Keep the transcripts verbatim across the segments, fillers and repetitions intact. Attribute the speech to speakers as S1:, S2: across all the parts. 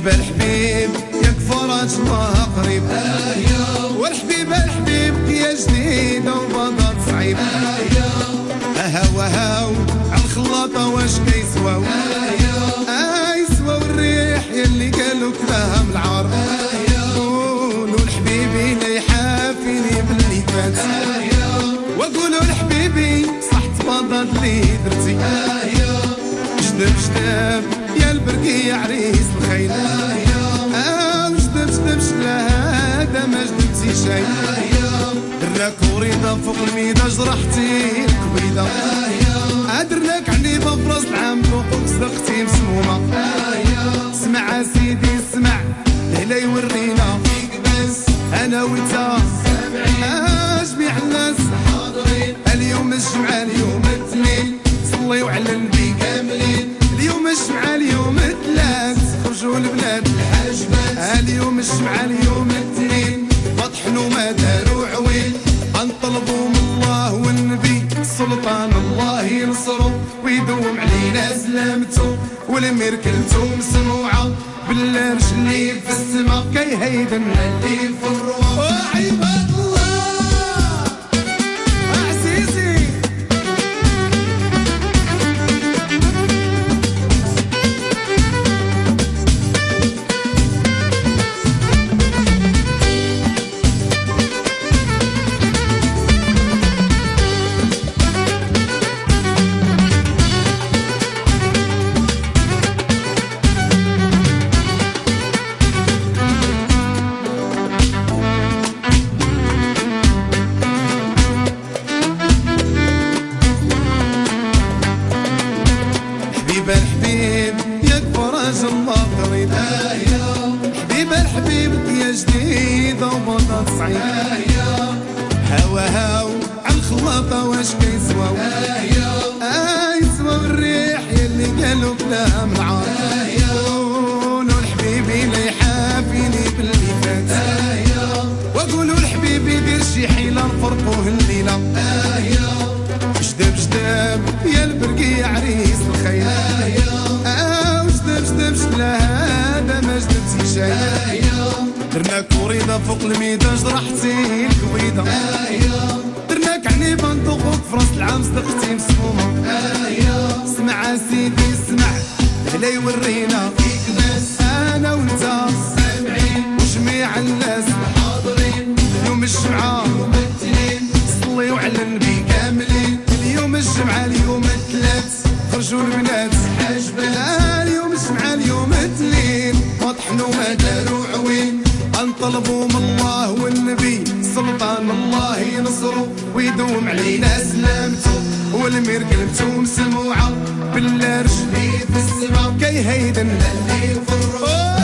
S1: حبيبه الحبيب ياك فرج الله قريب، والحبيبه الحبيب يا جديده وبضات صعيب. هاو هاو عالخلاطه واش كيسواو، اه يسواو الريح يلي قالو كلاها من العار. قولوا لحبيبي لا يحافيني باللي فات، وقولوا لحبيبي صحت بضات اللي درتي. جدب جدب يا البرقي عريس الخيل، اه جدب جدب شلا هذا ما جدبتي شي. درناك وريضه فوق الميدا جرحتي القبيضه، درناك عنيضه في راس العام فوق صدقتي مسمومه. اسمع سيدي اسمع لهلا يورينا فيك بس انا وانت اه جميع الناس حاضرين. اليوم الجمعه اليوم الاثنين صليوا على النبي كاملين. اليوم الجمعه اليوم الثلاث خرجوا البلاد الحاجبات. اليوم الجمعه اليوم الاثنين ما طحنوا ما داروا عويل. غنطلبوا من الله والنبي سلطان الله ينصرو ويدوم علينا سلامته، والمير كلتو مسموعه بالله رجلي في السما كيهيدن اللي في الروح. عباد الله عزيزي الحبيب ياك فرج الله قريب. حبيب الحبيب يا جديده وبطاط صعيب. هوا هاو عالخلاطه واش كيسواو، اه يسواو الريح يلي قالو كلها من العار. قولوا لحبيبي لا يحافيني باللي فات، وقولوا لحبيبي دير شي حيله نفرقوه الليله. جدب جدب يا البرقي عريس الخيل، اه وجدب جدب شلا هذا ما جدبتي شي. درناك وريضه فوق الميدا جرحتي الكويده، درناك عنيبه نطوقوك في راس العام صدقتي مسمومه. اسمع سيدي اسمع هلا يورينا فيك بس انا وانت سامعين، وجميع الناس حاضرين. يوم الجمعه يوم الاثنين صليوا على النبي كاملين. اليوم الجمعه اليوم الثلاث خرجوا البنات حاجبات. اليوم الجمعه اليوم الاثنين ما طحنوا ما داروا عوين. انطلبوا من الله والنبي سلطان الله ينصرو ويدوم علينا سلامته، والمير قلبته مسموعه بالله رجلي في السما كيهيدن اللي في الروح.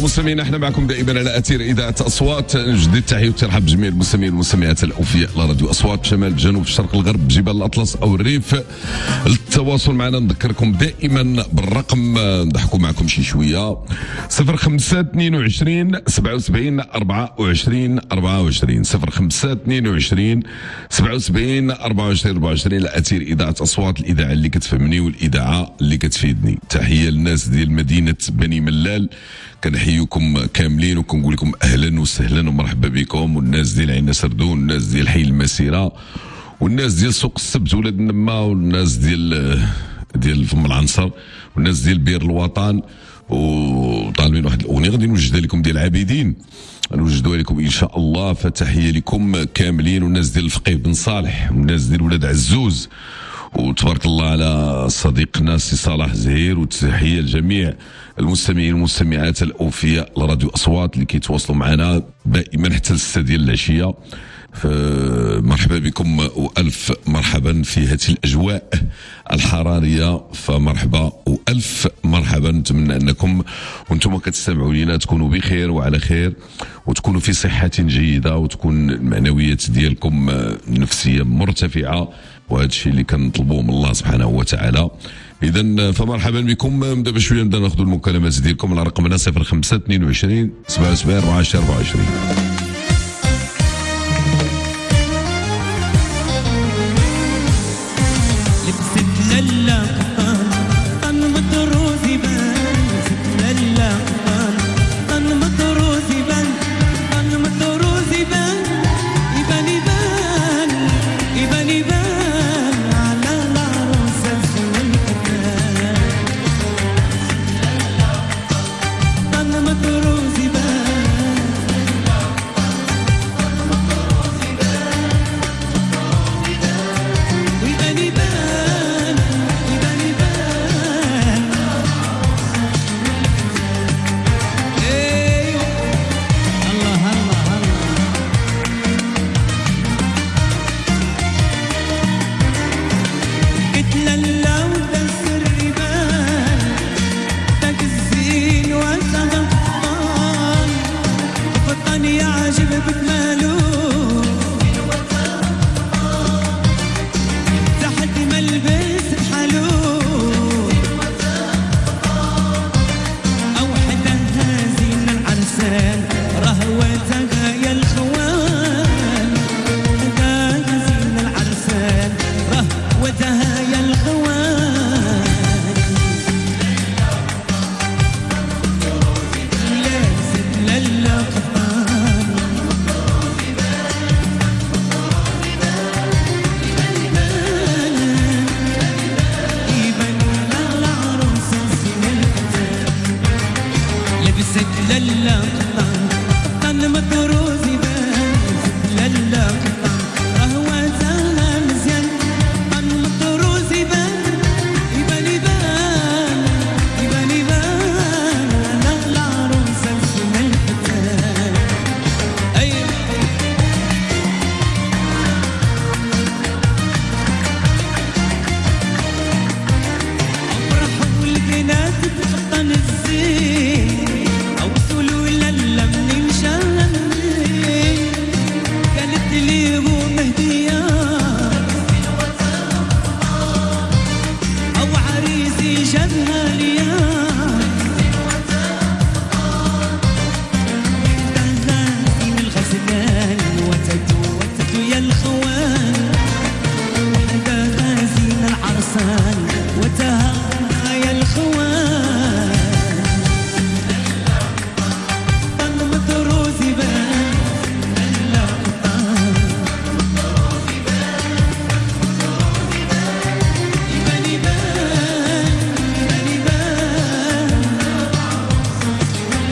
S2: المستمعين، احنا معكم دائما على اثير اذاعه اصوات. نجدد التحيه والترحاب بجميع المستمعين والمستمعات الاوفياء لراديو اصوات شمال الجنوب الشرق الغرب جبال الاطلس او الريف. للتواصل معنا نذكركم دائما بالرقم، نضحكوا معكم شي شويه، صفر خمسة اثنين وعشرين سبعة وسبعين أربعة وعشرين أربعة وعشرين صفر خمسة اثنين وعشرين سبعة وسبعين أربعة وعشرين أربعة وعشرين لأثير إذاعة أصوات، الإذاعة اللي كتفهمني والإذاعة اللي كتفيدني. تحية للناس ديال مدينة بني ملال، كنحييكم كاملين وكنقول لكم أهلا وسهلا ومرحبا بكم، والناس ديال عين سردون والناس ديال حي المسيرة والناس ديال سوق السبت ولاد النما والناس ديال ديال فم العنصر والناس ديال بير الوطن. وطالبين واحد الاغنيه غادي نوجدها لكم ديال عابدين، نوجدوها لكم ان شاء الله. فتحيه لكم كاملين والناس ديال الفقيه بن صالح والناس ديال ولاد عزوز، وتبارك الله على صديقنا سي صلاح زهير. وتحيه لجميع المستمعين والمستمعات الاوفياء لراديو اصوات اللي كيتواصلوا معنا دائما حتى الستة ديال العشيه. فمرحبا بكم والف مرحبا في هذه الاجواء الحراريه، فمرحبا والف مرحبا. نتمنى انكم وانتم كتستمعوا لينا تكونوا بخير وعلى خير، وتكونوا في صحه جيده، وتكون المعنويات ديالكم النفسيه مرتفعه، وهذا الشيء اللي كنطلبوه من الله سبحانه وتعالى. اذا فمرحبا بكم. دابا شويه نبدا ناخذ المكالمات ديالكم على رقمنا صفر خمسة اثنين وعشرين سبعة وسبعين أربعة وعشرين أربعة وعشرين.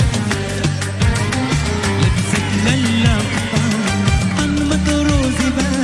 S3: لا لا أنا مطروز بان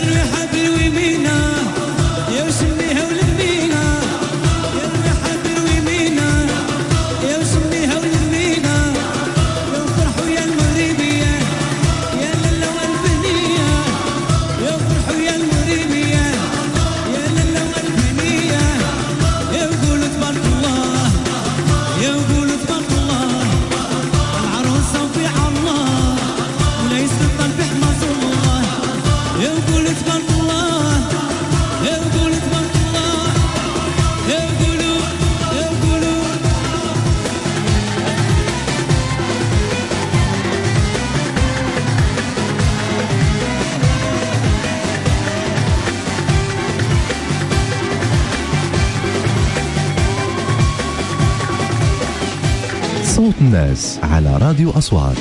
S3: الريحة بالويمينة يا وسميها والذمينة يا الريحة بالويمينة يا وسميها والذمينة يا فرحوا يا المغربية يا لالا والبنية يا فرحوا يا المغربية يا لالا والبنية يا قولوا تبارك الله يا قولوا تبارك الله العروسة وفي الله وليس الطلب حماس الله يا قولوا تبارك الله يا قولوا تبارك الله يا قولوا يا قولوا
S4: صوت الناس على راديو أصوات.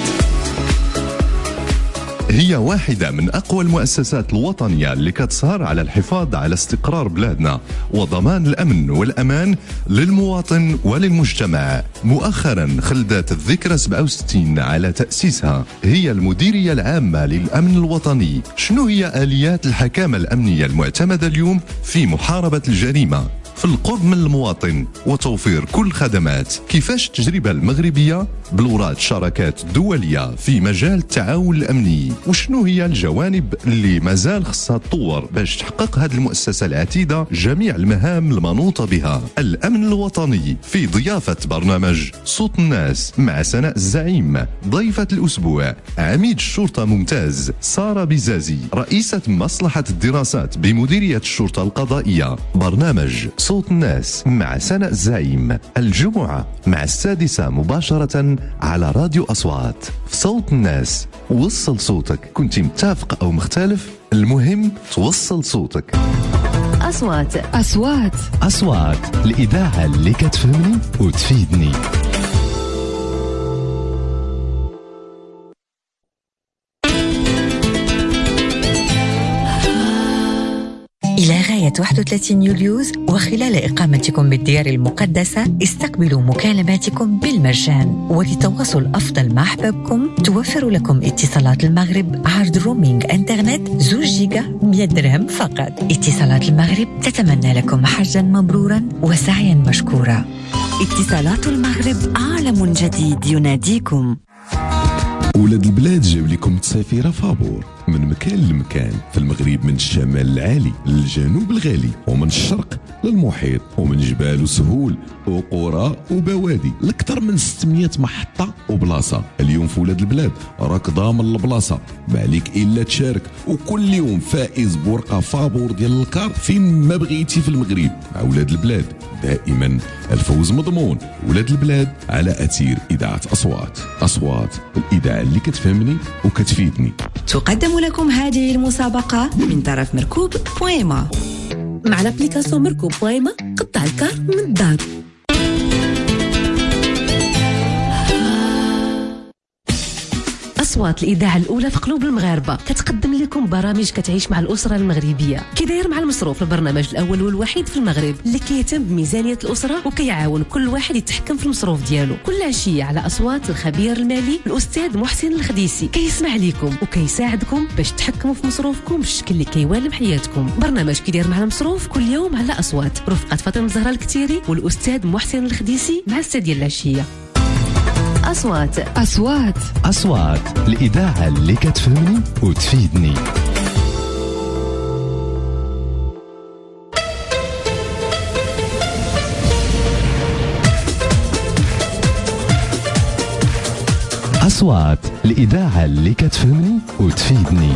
S4: هي واحدة من أقوى المؤسسات الوطنية اللي كتسهر على الحفاظ على استقرار بلادنا وضمان الأمن والأمان للمواطن وللمجتمع. مؤخرا خلدت الذكرى سبعة وستين على تأسيسها. هي المديرية العامة للأمن الوطني. شنو هي آليات الحكامة الأمنية المعتمدة اليوم في محاربة الجريمة؟ في القرب من المواطن وتوفير كل خدمات. كيفاش التجربة المغربية بلورات شراكات دولية في مجال التعاون الأمني؟ وشنو هي الجوانب اللي مازال خصها تطور باش تحقق هذه المؤسسة العتيدة جميع المهام المنوطة بها؟ الأمن الوطني في ضيافة برنامج صوت الناس مع سناء الزعيم. ضيفة الأسبوع عميد الشرطة ممتاز سارة بزازي رئيسة مصلحة الدراسات بمديرية الشرطة القضائية. برنامج صوت الناس مع سناء الزعيم الجمعة مع السادسة مباشرة على راديو أصوات. في صوت الناس وصل صوتك، كنت متفق أو مختلف، المهم توصل صوتك.
S5: أصوات أصوات
S4: أصوات الإذاعة اللي كتفهمني وتفيدني.
S5: إلى غاية واحد وثلاثين يوليوز وخلال إقامتكم بالديار المقدسة استقبلوا مكالماتكم بالمجان. ولتواصل أفضل مع أحبابكم توفر لكم اتصالات المغرب عرض رومينج انترنت زوج جيجا مية درهم فقط. اتصالات المغرب تتمنى لكم حجا مبرورا وسعيا مشكورا. اتصالات المغرب عالم جديد يناديكم.
S2: ولاد البلاد جاب لكم تسافيرة فابور من مكان لمكان في المغرب، من الشمال العالي للجنوب الغالي، ومن الشرق للمحيط، ومن جبال وسهول وقرى وبوادي، لأكثر من ستمية محطة وبلاصة. اليوم في ولاد البلاد راك ضامن البلاصة، ما عليك إلا تشارك، وكل يوم فائز بورقة فابور ديال الكار فين ما بغيتي في المغرب. مع ولاد البلاد دائما الفوز مضمون. ولاد البلاد على أثير إذاعة أصوات. أصوات الإذاعة اللي كتفهمني وكتفيدني.
S5: تقدم لكم هذه المسابقة من طرف مركوب بويما.
S6: مع لابليكاسيون مركوب بويما قطع الكار من الدار. أصوات الإذاعة الأولى في قلوب المغاربة كتقدم لكم برامج كتعيش مع الأسرة المغربية. كي داير مع المصروف، البرنامج الأول والوحيد في المغرب اللي كيهتم بميزانية الأسرة وكيعاون كل واحد يتحكم في المصروف ديالو. كل عشية على أصوات الخبير المالي الأستاذ محسن الخديسي كيسمع لكم وكيساعدكم باش تحكموا في مصروفكم بالشكل اللي كيوالم حياتكم. برنامج كي داير مع المصروف كل يوم على أصوات، رفقة فاطمة الزهراء الكتيري والأستاذ محسن الخديسي مع السادية العشية.
S5: أصوات أصوات
S4: أصوات الإذاعة اللي كتفهمني وتفيدني. أصوات الإذاعة اللي كتفهمني وتفيدني.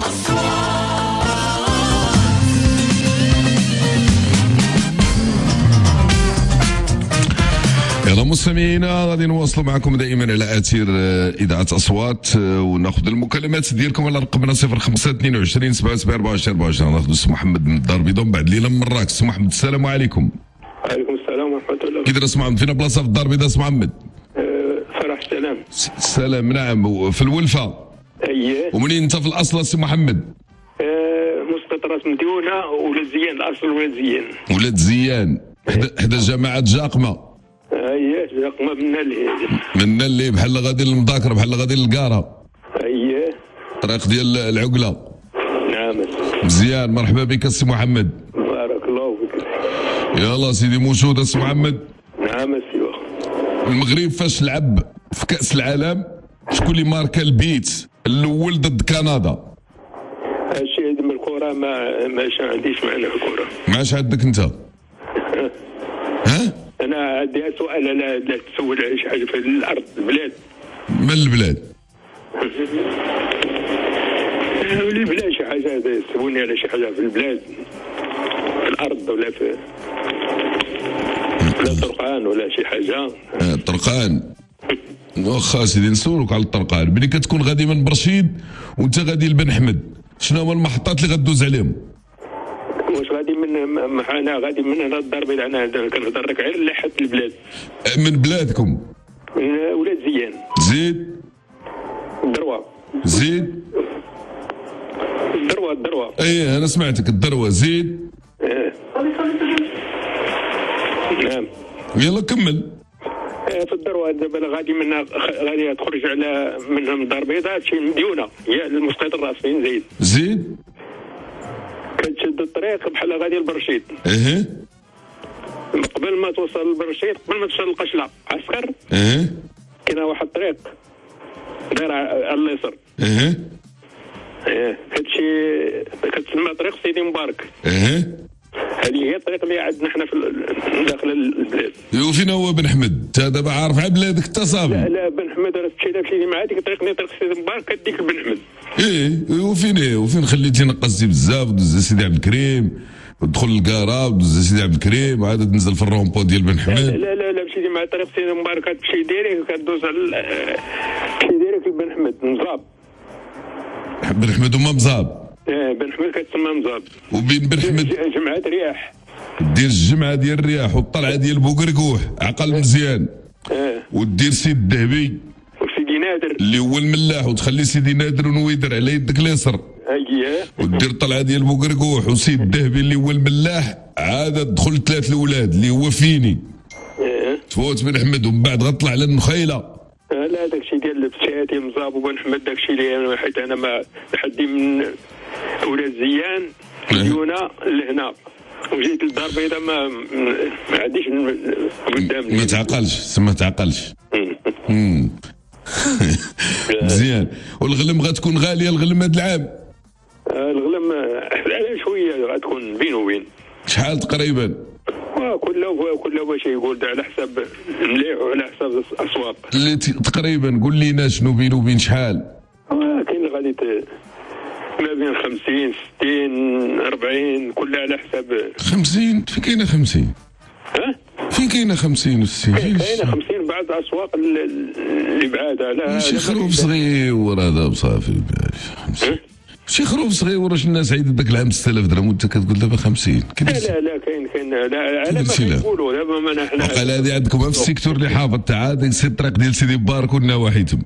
S2: يلا مستمعينا، غادي نواصلوا معكم دائما على اثير اذاعه اصوات، وناخذ المكالمات ديالكم على رقمنا صفر خمسة اثنين وعشرين سبعة سبعة أربعة وعشرين أربعة وعشرين. ناخذ السي محمد من الدار البيضاء من بعد ليله من مراكش. السي محمد السلام عليكم.
S7: وعليكم السلام ورحمه الله.
S2: كي داير السي محمد؟ فينا بلاصه في الدار البيضاء السي محمد؟
S7: أه فرح السلام.
S2: السلام، نعم، في الولفه.
S7: اييه.
S2: ومنين انت في الاصل السي محمد؟
S7: أه مسقط راس مديونه ولاد زيان، الاصل ولاد زيان.
S2: ولاد زيان حدا جماعه جاقمه.
S7: اييه جاقمه منا اللي
S2: منا اللي بحال غادي للمذاكره، بحال غادي للكاره.
S7: اييه.
S2: طريق ديال العقله.
S7: نعم. نعم
S2: مزيان، مرحبا بك السي محمد.
S7: بارك الله فيك.
S2: يلا سيدي موجود السي محمد.
S7: نعم سيوا.
S2: المغرب فاش لعب في كأس العالم شكون اللي ماركا البيت الاول ضد كندا؟
S7: هادشي من الكره ما ماش عنديش معنا في الكره.
S2: ماش عندك انت؟ ها؟
S7: انا عندي سؤال، لا لا تسول على شي حاجه في الارض البلاد.
S2: من البلاد؟
S7: ولي بلا شي حاجه تسولني على شي حاجه في البلاد، في الارض ولا في لا طرقان ولا شي حاجه.
S2: آه طرقان. واخا سيدي نسولك على الطرقان، ملي كتكون غادي من برشيد وانت غادي لبن حمد، شنو هما المحطات اللي غدوز عليهم؟
S7: واش غادي من انا غادي من هنا الدار البيضاء، انا كنهضر لك غير لحد البلاد.
S2: من بلادكم؟
S7: من ولاد زيان.
S2: زيد.
S7: الدروه.
S2: زيد.
S7: الدروه الدروه.
S2: ايه انا سمعتك، الدروه. زيد.
S7: اه. نعم.
S2: يلا كمل.
S7: في الدروه دابا غادي من غادي تخرج على منها الدار البيضاء تمشي مديونه هي المسقط الراس فين زيد.
S2: زيد.
S7: كتشد الطريق بحال غادي لبرشيد.
S2: ايه.
S7: قبل ما توصل لبرشيد، قبل ما توصل للقشله عسكر.
S2: ايه.
S7: كاينه واحد الطريق داير على اليسار.
S2: ايه.
S7: ايه كتمشي كتسمى طريق سيدي مبارك.
S2: ايه.
S7: هذه هي الطريق اللي عندنا حنا في داخل البلاد.
S2: وفين هو بن حمد؟ انت دابا عارف على بلادك انت صافي.
S7: لا لا بن حمد راه تمشي داكشي مع هذيك الطريق اللي طريق سيدي مبارك كديك لبن حمد.
S2: ايه وفين ايه وفين خليتي نقصتي بزاف ودوز سيدي عبد الكريم ودخل للكارا ودوز سيدي عبد الكريم وعاد تنزل في الرومبو ديال بن حمد.
S7: لا لا لا, لا مشيتي مع طريق سيدي مبارك كتمشي ديريك كدوز على تمشي ديريك لبن حمد مزاب.
S2: بن حمد وما مزاب.
S7: اه بن حمد كتسمى مزاب.
S2: وبين بن حمد
S7: جمعة رياح.
S2: دير الجمعه ديال الرياح والطلعه ديال بوقرقوح عقل مزيان.
S7: اه
S2: ودير سيد الذهبي
S7: وسيدي نادر
S2: اللي هو الملاح، وتخلي سيدي نادر ونويدر على يدك اليسر.
S7: اييه.
S2: ودير الطلعه ديال بوقرقوح وسيد الذهبي اللي هو الملاح، عاد تدخل ثلاث الاولاد اللي هو فيني.
S7: اه
S2: تفوت بن حمد ومن بعد غطلع على النخيله.
S7: اه لا داكشي ديال البساتي مزاب وبن حمد داكشي اللي انا حيت انا ما لحدي من ولاد زيان مديونه لهنا وجيت للدار البيضاء ما ما عنديش قدامي.
S2: ما تعقلش ما تعقلش. مزيان. والغلم غتكون غاليه الغلم هذا العام؟
S7: الغلم على شويه غتكون بين وبين.
S2: شحال تقريبا؟
S7: كل كل باش يقول على حساب مليح وعلى حساب الاسواق.
S2: اللي تقريبا قول لينا شنو بين وبين شحال؟
S7: كاين غادي ما بين خمسين ستين أربعين كلها على حساب.
S2: خمسين؟ فين كاينه خمسين؟
S7: ها؟
S2: فين كاينه خمسين وستين؟
S7: كاينه خمسين بعض الاسواق اللي بعاد على
S2: شي خروف صغير هذا بصافي. شي خروف صغير واش الناس عيدوا داك العام ستة آلاف درهم وانت كتقول دابا خمسين؟
S7: لا لا لا كاين كاين لا على ما كنقولوا دابا ما نحن
S2: وقال هذه عندكم في السيكتور اللي حافظ تاع عاد سي الطريق ديال سيدي مبارك والنواحي تم.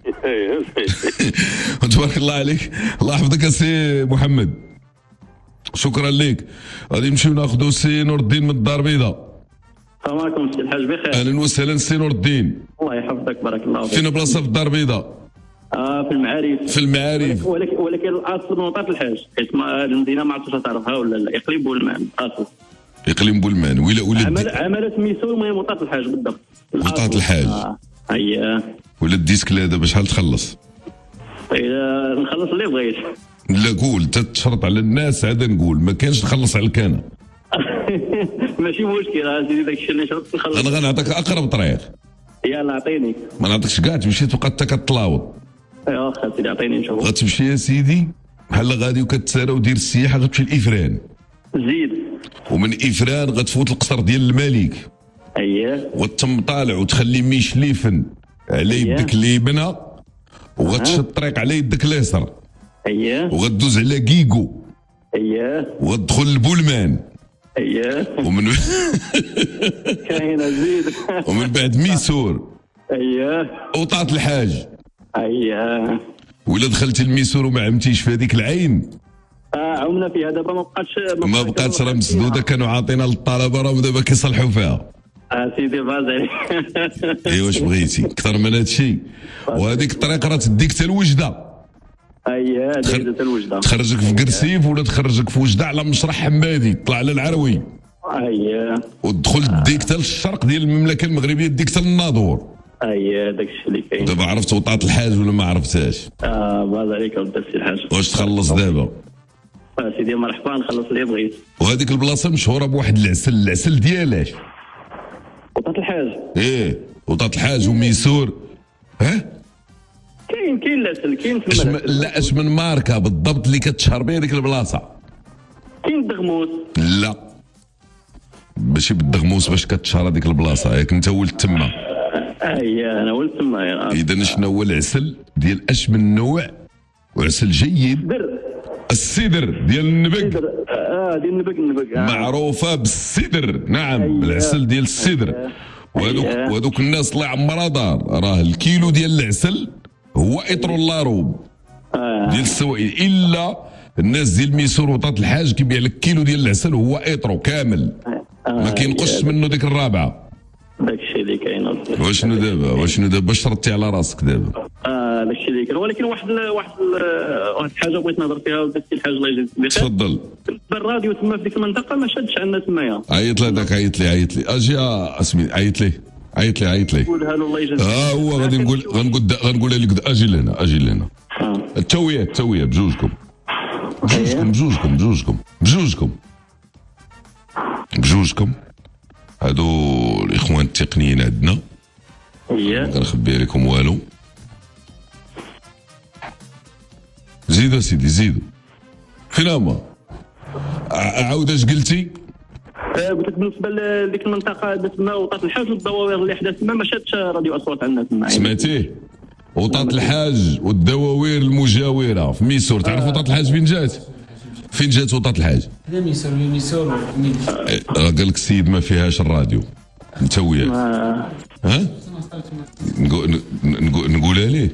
S2: تبارك الله عليك، الله يحفظك السي محمد. شكرا لك. غادي نمشيو ناخذوا السي نور الدين من الدار البيضاء.
S8: السلام عليكم سي الحاج بخير.
S2: اهلا وسهلا سي نور الدين.
S8: الله يحفظك بارك الله فيك.
S2: فين بلاصه في الدار البيضاء؟
S8: آه في المعارف.
S2: في المعارف.
S8: ولكن ولكن الاصل نقطة الحاج حيت ما المدينه ما عرفتش تعرفها ولا لا. اقليم بولمان اصل.
S2: اقليم بولمان ولا ولد
S8: عمل عمل سميتو المهم وطاط الحاج بالضبط.
S2: وطاط الحاج.
S8: آه. اييه.
S2: ولا الديسك لا دابا شحال تخلص؟
S8: اذا نخلص اللي بغيت.
S2: لا قول تتشرط على الناس عاد نقول ما كانش تخلص على الكانه.
S8: ماشي مشكل سيدي داك الشيء اللي شرط نخلص.
S2: انا غنعطيك اقرب طريق.
S8: يلا عطيني.
S2: ما نعطيكش كاع تمشي تبقى حتى كتلاوض.
S8: ايوا واخا سيدي عطيني نشوف.
S2: غتمشي يا سيدي بحال غادي وكتسارى ودير السياحه غتمشي لافران.
S8: زيد.
S2: ومن افران غتفوت القصر ديال الملك.
S8: اييه.
S2: وتم طالع وتخلي ميشليفن على يدك اليمنى وغتشد الطريق على يدك اليسر.
S8: اييه.
S2: وغدوز على كيكو.
S8: اييه.
S2: وغتدخل لبولمان.
S8: اييه.
S2: ومن
S8: كاينه زيد.
S2: ومن بعد ميسور.
S8: اييه.
S2: وطاط الحاج.
S8: اييه.
S2: ولا دخلتي الميسور وما عمتيش في هذيك العين.
S8: اه عمنا فيها دابا ما بقاتش
S2: ما بقاتش راه مسدوده كانوا عاطينا للطلبه راه دابا كيصلحوا فيها.
S8: اه سيدي فازي.
S2: ايوا واش بغيتي اكثر من هذا الشيء. وهذيك الطريق راه تديك حتى الوجده.
S8: اييه
S2: تخر-
S8: جائزه الوجده.
S2: تخرجك في قرسيف ولا تخرجك في وجده على مسرح حمادي طلع على العروي
S8: اييه
S2: ودخل ديك حتى للشرق ديال المملكه المغربيه ديك حتى للناظور.
S8: اييه داك الشيء اللي كاين.
S2: دابا عرفت وطاة الحاج ولا ما عرفتهاش؟
S8: اه باز عليك ولد السي الحاج.
S2: واش تخلص دابا؟
S8: آه، سيدي مرحبا نخلص اللي بغيت.
S2: وهذيك البلاصه مشهوره بواحد العسل، العسل ديالاش؟
S8: وطاط الحاج
S2: ايه وطاة الحاج وميسور. ها؟
S8: كاين كاين العسل كاين
S2: اش
S8: تما
S2: من- لا اش من ماركه بالضبط اللي كتشهر بها ديك البلاصه؟
S8: كاين الدغموس.
S2: لا ماشي بالدغموس باش كتشهر هذيك البلاصه، ياك انت ولد تما.
S8: اييه انا ولد تما.
S2: اذا شنو هو العسل ديال اش من نوع وعسل جيد؟
S8: در
S2: السدر ديال النبق،
S8: اه ديال النبق النبق. آه.
S2: معروفه بالسدر. نعم
S8: أيوة.
S2: العسل ديال السدر. وهذوك
S8: أيوة.
S2: وهذوك الناس الله يعمرها دار، راه الكيلو ديال العسل هو اطرو لاروب
S8: آه.
S2: ديال السوائل، الا الناس ديال ميسور وطاط الحاج كيبيع لك كيلو ديال العسل هو اطرو كامل ما كينقصش منه ديك الرابعه.
S8: داك الشيء اللي كاين.
S2: واشنو دابا واشنو دابا شرطتي على راسك دابا؟
S8: اه داك الشيء اللي كاين. ولكن واحد ال واحد ال واحد الحاجه بغيت نهضر فيها ولد السي الحاج الله يجزيك بخير.
S2: تفضل.
S8: الراديو تما في ديك المنطقه ما شادش عندنا تمايا.
S2: عيط لي هذاك عيط لي عيط لي اجي يا اسمي عيط لي عيط لي عيط لي.
S8: قولها له الله يجزيك.
S2: ها هو غادي نقول غنقول غنقولها لك د- اجي لهنا اجي لهنا.
S8: آه.
S2: التويه التويه بجوجكم بجوجكم بجوجكم بجوجكم بجوجكم بجوجكم هادو الاخوان التقنيين عندنا
S8: اييه
S2: كنخبي لكم والو. زيدوا سيدي زيدوا. فين هما؟ ع- عاود اش قلتي؟
S8: آه، قلت لك بالنسبه لديك المنطقه تما وطاط الحاج والدواوير اللي حدا تما ما شادش راديو اصوات عندنا تما.
S2: سمعتيه؟ وطاط الحاج والدواوير المجاوره في ميسور. تعرف وطاط الحاج فين جات؟ فين جات وطاط الحاج؟
S3: هذا ميسور ميسور مين
S2: إيه، راه قال لك السيد ما فيهاش الراديو انت وياه.
S8: آه.
S2: ها؟ نقول نقول نقولها ليه؟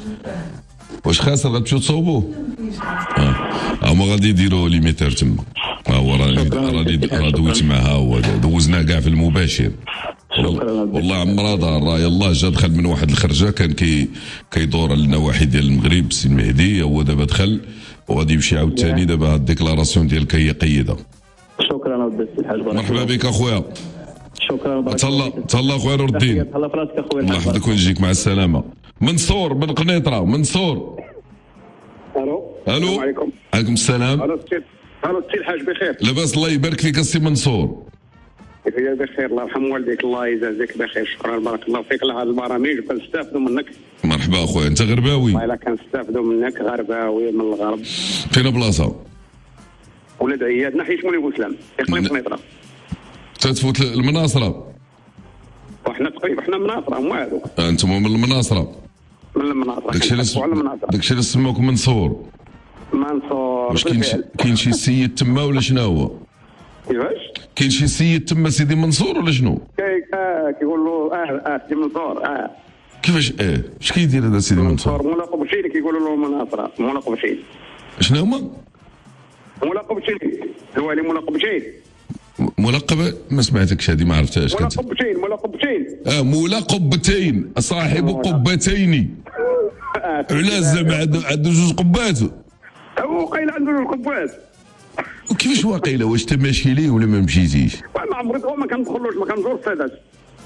S2: واش خاسر غتمشيو تصوبوه؟ اه هما غادي يديروا ليميتر تما. ها هو راني راني راه دويت معاه ها هو دوزناه كاع في المباشر. والله عمرها دار راه يلاه جا دخل من واحد الخرجه كان كي كيدور على النواحي ديال المغرب السي المهدي، هو دابا دخل وغادي يمشي عاوتاني دابا هاد الديكلاراسيون ديالك هي قيده.
S8: شكرا ولد السي الحاج. بارك
S2: مرحبا
S8: الله.
S2: بك اخويا.
S8: شكرا بارك
S2: تهلا تهلا اخويا نور الدين.
S8: تهلا في راسك اخويا.
S2: الله يحفظك ويجيك مع السلامه. منصور من قنيطره. منصور
S7: الو
S2: الو
S7: السلام عليكم.
S2: عليكم السلام.
S7: الو السي الو السي الحاج بخير.
S2: لاباس الله يبارك فيك السي منصور.
S7: كيف بخير الله يرحم والديك الله يجازيك بخير. شكرا بارك الله فيك على هذه البرامج كنستافدوا منك.
S2: مرحبا اخويا انت غرباوي
S7: والله الا كنستافدوا منك غرباوي من الغرب.
S2: فين بلاصه؟
S7: ولاد عياد ناحيه مولي بوسلام اقليم قنيطره.
S2: تتفوت المناصره.
S7: وحنا تقريبا حنا مناصره هما هذوك
S2: انتم من المناصره.
S7: من المناصره.
S2: داكشي اللي
S7: كنحبوا على المناصره.
S2: داكشي اللي سموكم منصور.
S7: منصور
S2: واش كاين شي
S7: بالفعل.
S2: كاين شي سيد تما ولا شنو هو؟
S7: كيفاش؟
S2: كاين شي سيد تما سيدي منصور ولا شنو؟
S7: كي آه كيقول له اه اه سيدي منصور اه
S2: كيفاش اه اش كيدير هذا سيدي منصور؟
S7: منصور ملقب شيء كيقولوا له مناصره ملقب شيء.
S2: شنو هما؟
S7: ملقب شيء الوالي ملقب شيء.
S2: ملقبه ما سمعتكش هذه ما عرفتهاش كنت.
S7: ملقب شيء ملقب شيء.
S2: اه مولا قبتين صاحب قبتين. علاش زعما عنده عنده جوج قبات؟
S7: هو قايل عنده القبات.
S2: وكيفاش واقيلا واش انت ماشي ليه ولا ما مشيتيش؟
S7: ما عمري ما كندخلوش ما كنزور السادات.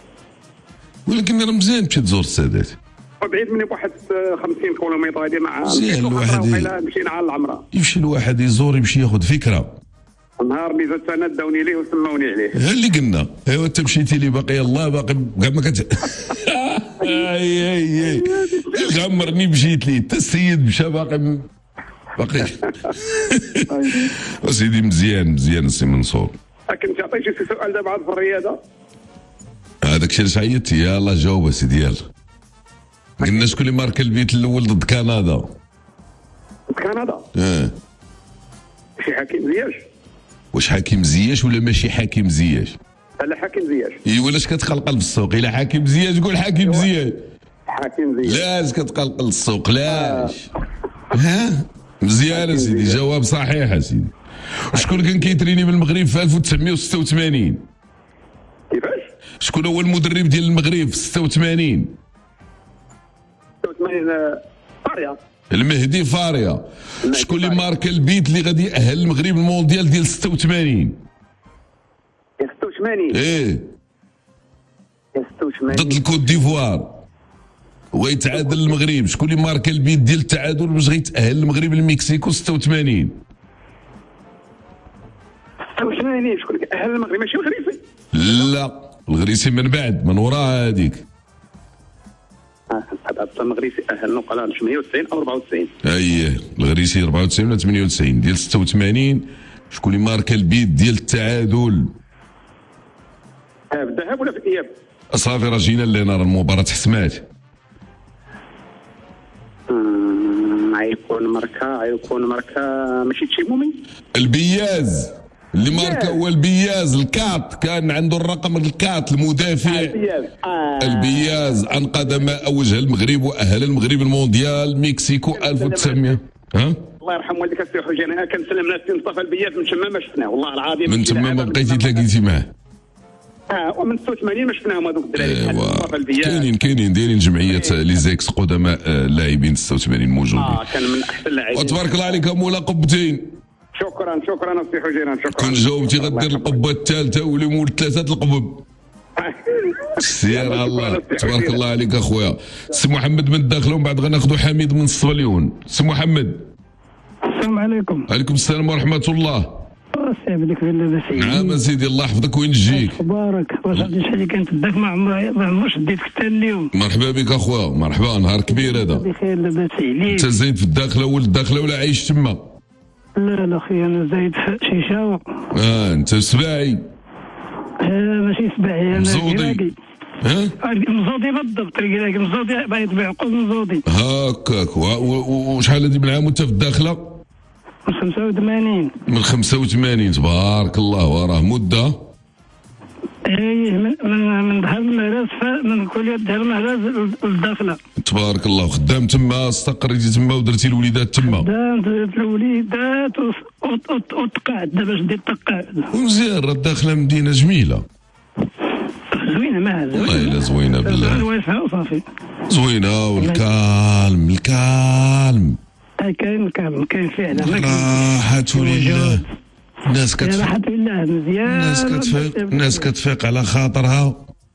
S2: ولكن راه مزيان تمشي تزور السادات.
S7: وبعيد مني بواحد خمسين كيلومتر هذه مع
S2: مزيان الواحد ي-
S7: وقيلا مشينا على العمره.
S2: يمشي الواحد يزور يمشي ياخذ فكره.
S7: النهار اللي زدت انا داوني ليه وسموني عليه.
S2: ها اللي قلنا ايوا انت مشيتي لي باقي يلاه باقي كاع ما كت اي اي اي غمرني مشيت لي حتى السيد مشى باقي م- باقي سيدي مزيان مزيان السي منصور.
S7: لكن تعطيش شي سؤال دابا عاد في الرياضه.
S2: هذاك الشيء اللي عيطت يلاه جاوب سيدي يلا. قلنا شكون اللي مارك البيت الاول ضد كندا؟
S7: كندا
S2: اه
S7: شي حكيم زياش.
S2: واش حكيم زياش ولا ماشي حكيم زياش؟
S7: لا حكيم زياش.
S2: اي ولاش كتقلقل في السوق الا حكيم زياش قول حكيم زياش.
S7: حكيم زياش.
S2: لاش كتقلقل السوق لاش؟ ها مزيان سيدي جواب صحيح سيدي. شكون كان كيتريني من المغرب في ألف وتسعمائة وستة وثمانين؟
S7: كيفاش؟
S2: شكون هو المدرب ديال المغرب في ستة وثمانين؟
S7: ستة وثمانين قريه.
S2: المهدي فاريا. شكون اللي ماركا البيت اللي غادي يأهل المغرب المونديال ديال ستة وثمانين؟
S9: ستة وثمانين
S2: ايه
S9: ستة وثمانين
S2: ضد الكوت ديفوار ويتعادل المغرب. شكون اللي ماركا البيت ديال التعادل باش غيتأهل المغرب المكسيكو ستة وثمانين؟
S9: ستة وثمانين شكون اللي أهل المغرب؟ ماشي الغريسي؟
S2: لا الغريسي من بعد من وراها هذيك.
S9: اه هذا المغربي أهل نقلة ثمانية وتسعين أو أربعة وتسعين.
S2: اييه الغريسي أربعة وتسعين ولا ثمانية وتسعين ديال ستة وثمانين. شكون اللي ماركا البيت ديال التعادل؟
S9: اه في الذهاب ولا في الإياب؟
S2: صافي راه جينا لنا راه المباراة حسمات.
S9: غيكون ماركا غيكون ماركا ماشي تشيمومي؟
S2: البياز اللي ماركا هو البياز الكاط، كان عنده الرقم الكاط المدافع.
S9: البياز آه.
S2: البياز انقذ ماء وجه المغرب واهل المغرب المونديال مكسيكو ألف وتسعمائة. ها
S9: الله يرحم والديك السي حجين. انا كنسلم لنا السي مصطفى البياز من تما ما شفناه والله العظيم.
S2: من تما ما بقيتي تلاقيتي معاه.
S9: اه ومن ستة وثمانين ما شفناهم هذوك الدراري بحال مصطفى البياز.
S2: كاينين كاينين دايرين جمعيه لي زيكس قدماء اللاعبين ستة وثمانين موجودين.
S9: اه كان من احسن اللاعبين.
S2: وتبارك الله عليك مولا قبتين.
S9: شكرا شكرا السي حجين شكرا.
S2: كون جاوبتي غدير القبه الثالثه ولا مول ثلاثه القبب. سير الله تبارك الله عليك اخويا. سي محمد من الداخله ومن بعد غناخذوا حميد من الصبليون. سي محمد
S10: السلام عليكم.
S2: عليكم السلام ورحمه الله.
S10: سي عبدك بالله سيدي.
S2: نعم سيدي الله يحفظك وين تجيك.
S10: اخبارك؟ واش غادي شحال كانت داك ما عمرش ديتك حتى اليوم.
S2: مرحبا بك اخويا مرحبا نهار كبير هذا.
S10: بخير لاباس عليك.
S2: انت زايد في الداخله ولد الداخله ولا عايش تما؟
S10: لا لا خويا انا زايد في شيشاوه.
S2: اه انت سباعي؟
S10: آه ماشي سباعي انا
S2: مزودي. ها؟
S10: مزودي بالضبط الكراكي مزودي بايت بعقوب مزودي.
S2: هاكاك وشحال هذه من عام وانت في الداخله؟
S10: من خمسة وثمانين.
S2: من خمسة وثمانين تبارك الله وراه مده.
S10: ايه من من من ظهر المهراز من كليه ظهر المهراز للداخله.
S2: تبارك الله وخدام تما استقريتي تما ودرتي الوليدات تما؟
S10: خدام درت الوليدات وتقاعد دابا باش ندير التقاعد.
S2: مزيان راه الداخله مدينه جميله.
S10: زوينه ما زوينه.
S2: والله الا زوينه بالله.
S10: واسعه وصافي.
S2: زوينه والكالم الكالم.
S10: كاين كاين كاين فعلا.
S2: راحة لله. الناس كتفيق.
S10: راحة لله مزيان.
S2: الناس كتفيق الناس كتفيق على خاطرها.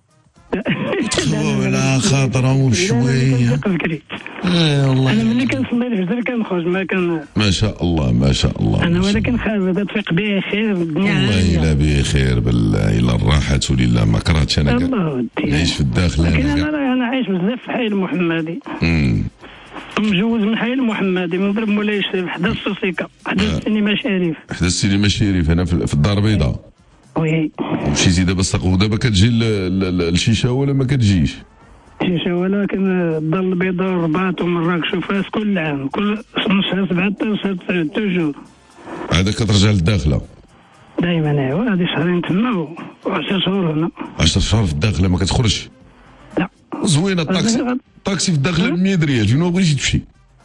S2: تخوى على خاطرها بشويه.
S10: اي والله. انا ملي كنصلي الفجر كنخرج ما كان.
S2: ما شاء الله ما شاء الله.
S10: انا ولكن خايف تفيق بخير الدنيا.
S2: والله الا بخير بالله الا الراحة لله ما كرهتش انا نعيش في الداخل.
S10: لكن انا انا عايش بزاف في حي المحمدي.
S2: امم
S10: مجوز من حي المحمدي من ضرب مولاي الشريف حدا السوسيكا حدا السينما شريف.
S2: حدا السينما شريف هنا في الدار البيضاء.
S10: وي.
S2: مشيتي دابا الساق دابا كتجي للشيشه ولا ما كتجيش؟
S10: شيشه ولكن الدار البيضاء والرباط ومراكش وفاس كل عام كل شهر سبعة شهر تسعة توجور.
S2: عاد كترجع للداخله؟
S10: دائما ايوا هذه شهرين تما وعشر شهور هنا.
S2: عشر شهور في الداخله ما كتخرجش؟
S10: لا.
S2: زوينه الطاكسي الطاكسي في الداخله ب مية ريال فين ما بغيتي تمشي.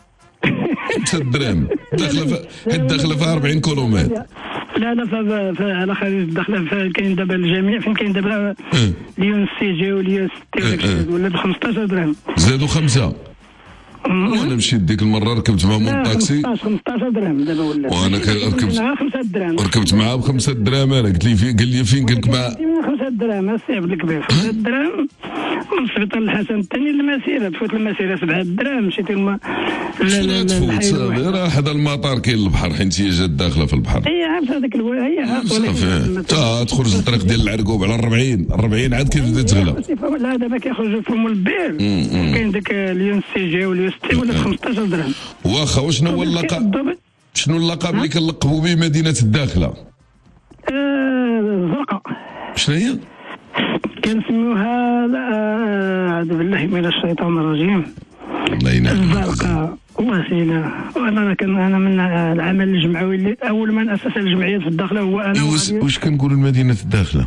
S2: خمسة دراهم داخله حيت داخله فيها أربعين كيلومتر.
S10: لا لا على خارج الدخله كاين دابا الجميع فين كاين دابا ليون سي جي وليون ستي ولا ب خمسطاش درهم.
S2: زادوا خمسه. وانا مشيت ديك المره ركبت معاهم الطاكسي
S10: خمسطاش درهم دابا ولا.
S2: وانا ركبت
S10: معاه خمسة دراهم.
S2: ركبت معاه بخمسة دراهم. انا قلت لي فين قال لي فين قال لك مع
S10: خمسة دراهم السي عبد الكبير خمسة دراهم من السبيطار الحسن الثاني المسيره تفوت المسيره سبعة دراهم مشيتي الم
S2: لا لا تفوت صافي راه حدا المطار كاين البحر حيت هي جات داخله في البحر.
S10: هي عارفه هذاك الو هي عارفه
S2: تا تخرج الطريق ديال العرقوب على أربعين أربعين عاد كيبدا تغلى.
S10: لا دابا كيخرجوا في ام البير كاين داك ليون سي جي وليون ستي ولا خمسطاش درهم.
S2: واخا وشنو هو اللقب شنو اللقب اللي كنلقبوا به مدينه الداخله؟
S10: الزرقاء.
S2: شنو هي؟
S10: كنسميوها أعوذ بالله من الشيطان الرجيم.
S2: الله ينعم.
S10: الزرقاء وسيله. وانا كان انا من العمل الجمعوي اللي اول من اسس الجمعيات في الداخله هو انا.
S2: واش كنقولوا المدينه الداخله؟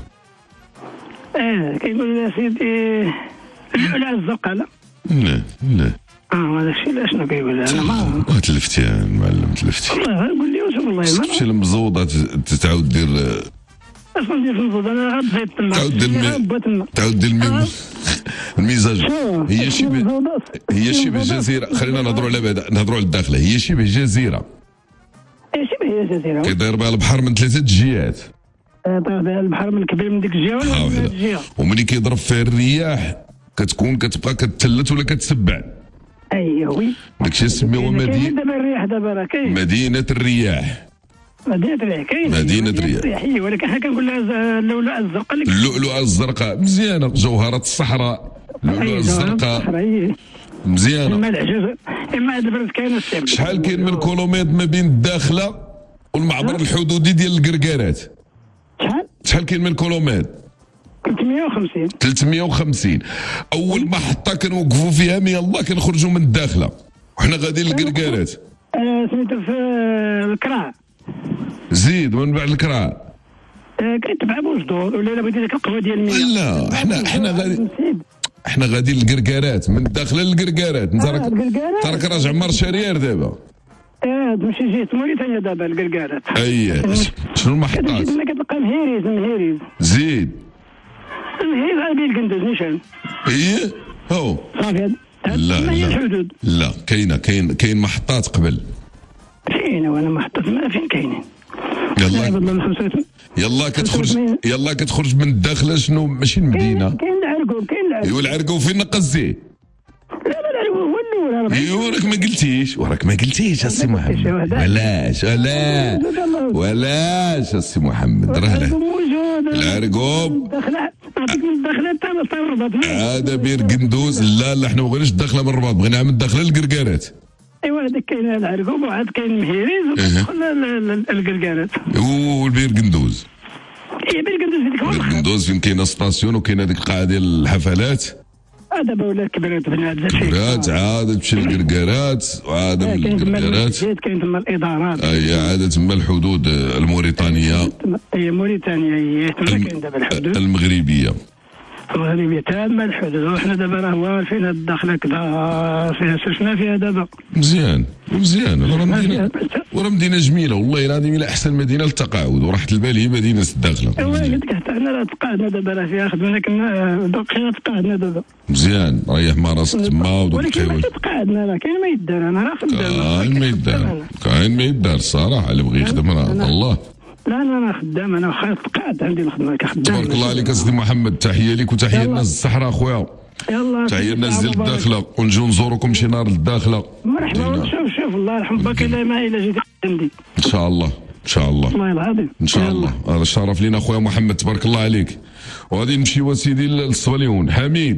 S10: اه كيقولوا يا سيدي لا الزرقاء لا.
S2: لا لا.
S10: اه هذا الشيء لا شنو كيقول انا ما
S2: تلفتي يا المعلم تلفتي.
S10: والله قول لي واش والله ما
S2: تمشي للمزوضه تعاود دير
S10: اش ندير في المزوضه انا غاد زيد تما
S2: تعاود دير الميم تعاود دير الميم المزاج هي شبه هي شبه جزيره. خلينا نهضروا على بعد، نهضروا على الداخله. هي شبه جزيره،
S10: هي شبه جزيره
S2: كيداير بها البحر من ثلاثه الجهات.
S10: البحر من الكبير من ديك الجهه ولا من هذيك الجهه،
S2: وملي كيضرب فيها الرياح كتكون كتبقى كتثلث ولا كتسبع.
S10: ايوا وي
S2: داكشي سميوها مدينه
S10: دابا الرياح، دابا راه كاين
S2: مدينه الرياح.
S10: مدينه الرياح كاين
S2: مدينه الرياح،
S10: ولكن حنا كنقول لها اللؤلؤه الزرقاء.
S2: اللؤلؤه الزرقاء مزيانه. جوهره الصحراء، اللؤلؤه الزرقاء مزيانه.
S10: اما العجز اما البرد كاين السيب.
S2: شحال كاين من كيلومتر ما بين الداخله والمعبر الحدودي ديال الكركارات؟
S10: شحال؟
S2: شحال كاين من كيلومتر؟
S10: ثلاثمية وخمسين.
S2: ثلاثمية وخمسين. اول محطه كنوقفوا فيها من يلاه كنخرجوا من الداخله وحنا غاديين للكركارات.
S10: آه سميتو في الكراع.
S2: زيد من بعد الكراع.
S10: آه كيتبع بوجدور ولا الا بغيتي ديك القهوه ديال المية.
S2: لا حنا حنا غادي حنا غاديين للكركارات، من الداخله للكركارات. انت راك انت راك راجع مارشاريير دابا.
S10: اه تمشي جهه موريتانيا دابا الكركارات.
S2: اييه شنو المحطات؟
S10: كتمشي كتلقى مهيريز مهيريز.
S2: زيد
S10: مهيريز غادي القندوز نيشان.
S2: اييه هو
S10: صافي.
S2: لا لا لا كاينه كاين كاين محطات قبل.
S10: فين وانا محطات ما فين كاينين.
S2: يلا يلا كتخرج يلا كتخرج من الداخله شنو ماشي المدينه.
S10: كاين العرقوب كاين العرقوب.
S2: ايوا العرقوب فين نقصتي؟
S10: لا لا العرقوب هو الاول.
S2: ايوا راك ما قلتيش وراك ما قلتيش السي محمد. ولاش ولا ولاش السي محمد راه العرقوب
S10: داخله نعطيك من الداخله حتى الرباط.
S2: هذا بير قندوز. لا لا حنا ما بغيناش الداخله من الرباط، بغينا من الداخله للكركارات.
S10: ايوا هذاك كاين العرقوب وعاد كاين مهيريز وكتدخل الكركارات.
S2: والبير قندوز.
S10: اي بير قندوز ديك
S2: بير قندوز فين كاينه ستاسيون وكاين هذيك القاعه ديال الحفلات.
S10: دابا ولات كبرات بنات
S2: كبرات عاد تمشي للكركارات وعاد من الكركارات
S10: كاين تما الادارات.
S2: اي عاد تما الحدود الموريتانيه.
S10: اي موريتانيا هي تما كاين دابا الحدود
S2: المغربيه.
S10: المغربيه تما الحدود. وحنا دابا راه والفين الداخله كذا فيها شفنا فيها دابا.
S2: مزيان مزيان. وراه مدينه وراه مدينه جميله والله العظيم، الى احسن مدينه للتقاعد وراحه البال هي مدينه الداخله.
S10: ايوا قلت لك حتى حنا راه تقاعدنا دابا، راه فيها خدمنا كنا دوك حنا تقاعدنا دابا.
S2: مزيان ريح ما راسك تما ودوك
S10: ولكن ماشي تقاعدنا، راه كاين ما يدار. انا راه خدام.
S2: كاين ما يدار كاين ما يدار الصراحه. اللي بغى يخدم راه الله.
S10: لا لا انا خدام، انا واخا تقاعد عندي الخدمه كخدام.
S2: تبارك الله عليك اسيدي محمد. تحيه لك وتحيه للناس الصحراء اخويا.
S10: يلا
S2: تحيه الناس ديال الداخله ونجيو نزوركم شي نهار للداخله.
S10: مرحبا. شوف شوف الله يرحم باك الا ما الا جيت عندي
S2: ان شاء الله ان شاء الله
S10: والله العظيم
S2: ان شاء الله. هذا الشرف لينا اخويا محمد تبارك الله عليك. وغادي نمشيو سيدي للصبليون. حميد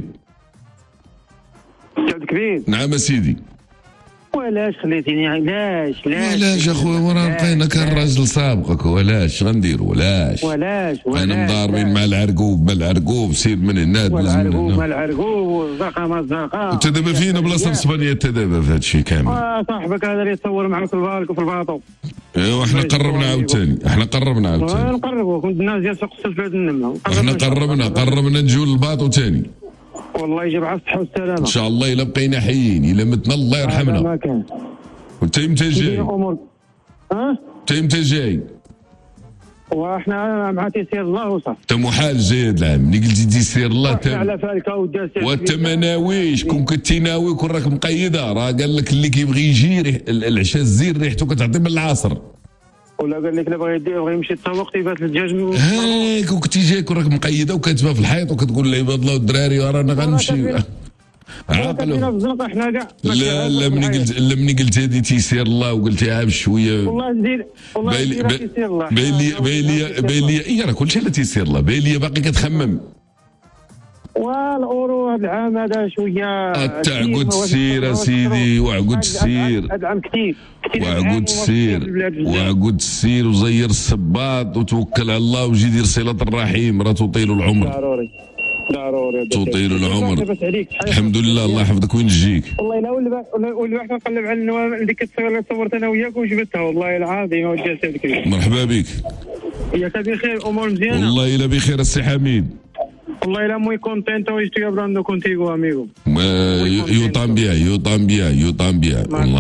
S11: سعد كبير.
S2: نعم سيدي.
S11: ولاش خليتيني؟ علاش علاش
S2: ولاش اخويا وراه لقينا كان راجل سابقك. ولاش غنديروا ولاش
S11: ولاش
S2: انا مضاربين مع العرقوب. مع العرقوب سير من هنا دوز من
S11: العرقوب
S2: هنا.
S11: مع العرقوب والزقه ما الزقه.
S2: انت دابا فينا بلاصه اسبانيا انت دابا في هذا الشيء كامل.
S11: اه صاحبك هذا اللي يتصور معك في البالك وفي الباطو.
S2: ايوا احنا قربنا عاوتاني احنا قربنا عاوتاني.
S11: نقربوا كنت الناس ديال سوق السلفات النمله.
S2: احنا قربنا قربنا نجيو للباطو ثاني.
S11: والله يجيب على الصحه والسلامه
S2: ان شاء الله. الا بقينا حيين الا متنا الله يرحمنا.
S11: ما كان.
S2: وانت امتى جاي؟
S11: ها؟
S2: انت امتى جاي؟
S11: واحنا مع تيسير الله وصافي.
S2: انت محال جاي هذا العام. ملي قلتي تيسير الله
S11: تم على فالكه وداز.
S2: وانت ما ناويش. كون كنتي ناوي كون راك مقيده. راه قال لك اللي كيبغي يجي العشاء الزين ريحته كتعطي من العصر.
S11: ولا قال لك لا بغى يدير بغى يمشي يتسوق تيبات الدجاج.
S2: هاك وكنتي جاي كون راك مقيده وكاتبه في الحيط وكتقول لعباد الله والدراري رانا غنمشي. عاقل. لا لا مني قلت لا مني قلت هذه تيسير الله وقلتيها بشويه.
S11: والله ندير والله ندير تيسير الله.
S2: باين لي باين لي باين لي اي راه كلشي على تيسير الله. باين لي باقي كتخمم.
S11: والاورو هذا العام هذا شويه.
S2: تعقد السير اسيدي وعقد السير.
S11: هذا العام كثير
S2: وعقد السير وعقد السير وزير السباط وتوكل على الله وجي دير صله الرحيم راه تطيل العمر.
S11: ضروري ضروري
S2: تطيل العمر. الحمد لله الله يحفظك وينجيك.
S11: والله لا ولي واحد نقلب على النوامل ديك التصويره اللي صورت انا وياك وجبتها والله العظيم ودي سيدك.
S2: مرحبا بك.
S11: ياك بخير امور مزيانه؟
S2: والله الا بخير السي حميد.
S11: والله la muy contento y estoy hablando contigo amigo.
S2: yo también yo también yo también والله والله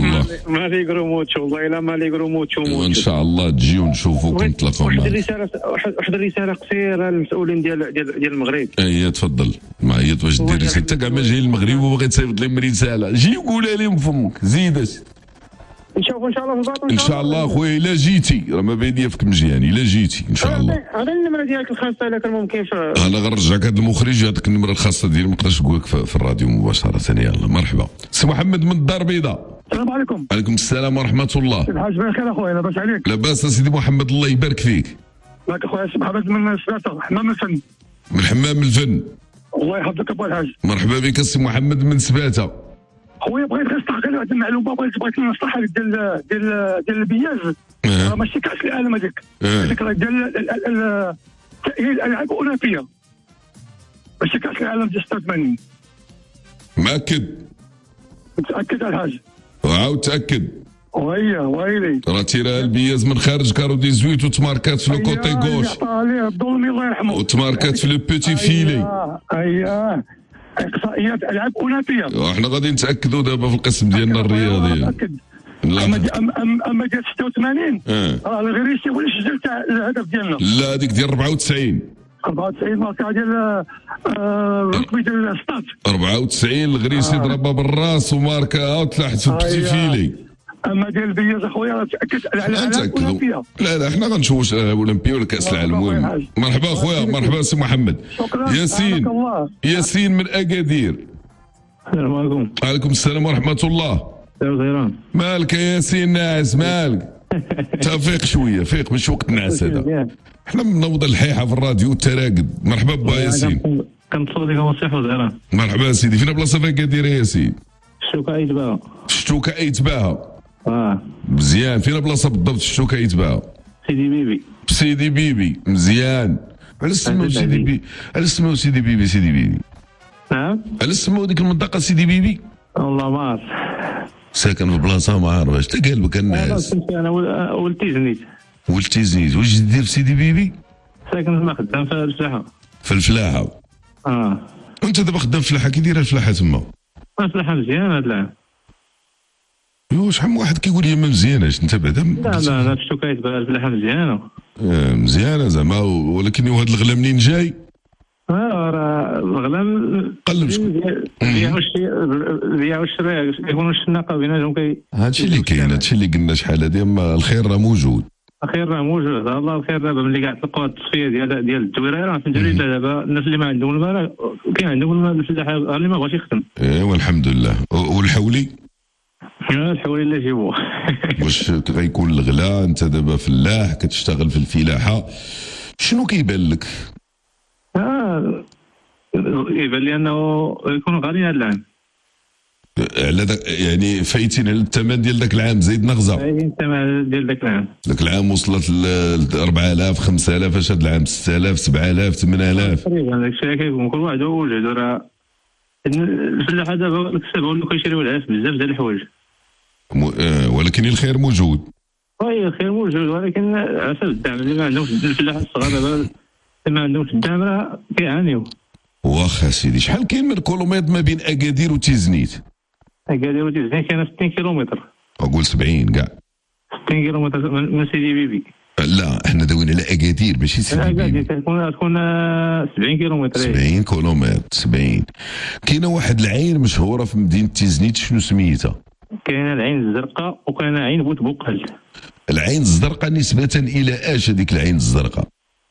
S2: الله.
S11: ما لي غروموتش والله الا ما لي غروموتش
S2: ان شاء الله تجي ونشوفوك ونتلاقاو
S11: واحد
S2: معاك.
S11: الرساله واحد الرساله قصيره للمسؤولين ديال ديال ديال المغرب.
S2: اي تفضل ما عيط واش دير انت كاع ما جاي للمغرب وباغي تصيفط لهم رساله جي وقولها لهم فمك زيدش
S11: نشوفوا ان شاء الله في الباطن
S2: ان شاء الله اخويا الا جيتي راه ما بين فيك مزيان الا جيتي ان شاء الله.
S11: هذا النمره ديالك الخاصه الا كان ممكن في
S2: انا غنرجعك هذا المخرج هذيك النمره الخاصه ديالي ما نقدرش نقول لك في, في الراديو مباشره. يلا مرحبا سي محمد من الدار البيضاء.
S12: السلام عليكم.
S2: عليكم السلام ورحمه الله.
S12: الحاج بخير اخويا لاباس عليك؟
S2: لاباس سيدي محمد الله يبارك فيك.
S12: معك اخويا سي محمد من سباته حمام الفن.
S2: من حمام الفن.
S12: الله يحفظك ابو الحاج.
S2: مرحبا بك سي محمد من سباته.
S12: خويا بغيت غير نستعقل واحد المعلومه بغيت بغيت نصلح لك ديال ديال ديال البياز.
S2: أه.
S12: ماشي كاس العالم هذيك.
S2: أه.
S12: هذيك راه ديال تاهيل الالعاب الاولمبيه. ماشي كاس العالم ديال ستة وثمانين.
S2: مأكد؟
S12: متاكد الحاج.
S2: عاود تاكد.
S12: وهي ويلي
S2: راه تيرا البياز من خارج كارو ديزويت وتماركات في لو كوتي غوش.
S12: عليه الظلمي الله يرحمه.
S2: وتماركات في لو بوتي فيلي.
S12: اييه اقصائيات العاب اولمبيه.
S2: احنا غادي نتاكدوا دابا في القسم ديالنا الرياضي.
S12: متاكد. اما اما ديال ستة وثمانين راه الغريسي هو اللي سجل تاع الهدف ديالنا.
S2: لا هذيك ديال أربعة وتسعين.
S12: أربعة وتسعين ماركه ديال الركبي ديال السطات.
S2: أربعة وتسعين الغريسي ضربها بالراس وماركه اوت تحت في البتي فيلي.
S12: اما ديال البياز اخويا راه تاكد على الالعاب الاولمبيه.
S2: لا لا احنا غنشوفوا واش الاولمبيه ولا كاس العالم. المهم مرحبا اخويا مرحبا سي محمد. ياسين ياسين من اكادير.
S13: السلام عليكم.
S2: وعليكم السلام ورحمه الله.
S13: خيران.
S2: مالك يا ياسين ناعس مالك؟ تفيق شويه فيق مش وقت نعس هذا. احنا منوض الحيحه في الراديو والتراقد. مرحبا با ياسين.
S13: كنطلب لك نصيحه زهران.
S2: مرحبا سيدي فين بلاصه في اكادير يا ياسين؟
S13: الشوكه ايتباها.
S2: الشوكه ايتباها.
S13: اه
S2: مزيان فين بلاصه بالضبط الشوكه ايتباها؟
S13: سيدي بيبي.
S2: سيدي بيبي مزيان. علاش سماو سيدي بيبي؟ علاش سماو سيدي بيبي سيدي بيبي؟
S13: نعم
S2: علاش سماو ديك المنطقه سيدي بيبي؟
S13: والله ما عرف.
S2: ساكن في بلاصه ما عارف واش تا قلبك الناس.
S13: انا ولدتي زنيت.
S2: ولدتي زنيت واش دير في سيدي بيبي؟
S13: ساكن في خدام في الفلاحه.
S2: في الفلاحه.
S13: اه
S2: وانت دابا خدام في الفلاحه كي دايره الفلاحه تما؟
S13: الفلاحه مزيانه هاد العام.
S2: ايوا شحال من واحد كيقول لي ما مزياناش انت بعدا.
S13: لا لا انا في الشوكايت بقى الفلاحه مزيانه.
S2: آه مزيانه زعما ولكن هاد الغلا منين جاي؟
S13: اه راه الغلا
S2: قلب شكون؟
S13: البيع البيع والشراء يكونوا الشناقه بيناتهم كي.
S2: هادشي اللي كاين هادشي اللي قلنا شحال هادي اما الخير راه موجود.
S13: الخير راه موجود الله الخير دابا ملي كاع طلقوا التصفيه ديال ديال الدويره راه فهمتي دابا الناس اللي ما عندهم الماء كاين عندهم الماء الفلاحه اللي ما بغاش يخدم.
S2: ايوا الحمد لله. والحولي؟
S13: الحولي اللي جيبوه.
S2: واش غيكون الغلا انت دابا فلاح كتشتغل في الفلاحه شنو كيبان لك؟
S13: اه يبان لي انه يكون غالي هذا العام.
S2: على داك يعني فايتين على الثمن ديال ذاك العام زايد نغزه.
S13: فايتين الثمن ديال ذاك العام. ذاك
S2: العام وصلت ل أربعة آلاف خمسة آلاف اش هذا العام ستة آلاف سبعة آلاف ثمانية آلاف.
S13: تقريبا داك الشيء كيكون كل واحد وجهه راه الفلاحه دابا الكسب ولاو كيشريو العلف بزاف ديال الحوايج.
S2: م... آه ولكن الخير موجود.
S13: وي الخير موجود ولكن على حسب الدعم اللي ما عندهمش الفلاحه الصغار دابا اللي ما عندهمش الدعم راه كيعانيو.
S2: واخا سيدي شحال كاين من كيلومتر ما بين اكادير وتيزنيت؟
S13: اكادير وتيزنيت كاين ستين كيلومتر.
S2: اقول سبعين كاع.
S13: ستين كيلومتر من سيدي بيبي.
S2: لا احنا داوينا على اكادير ماشي سيدي بيبي.
S13: اكادير تكون تكون سبعين كيلومتر.
S2: سبعين كيلومتر سبعين. كاينه واحد العين مشهوره في مدينه تيزنيت شنو سميتها؟
S13: كاينه العين الزرقاء وكاينه عين بوتبوقل.
S2: العين الزرقاء نسبه الى اش هذيك العين الزرقاء؟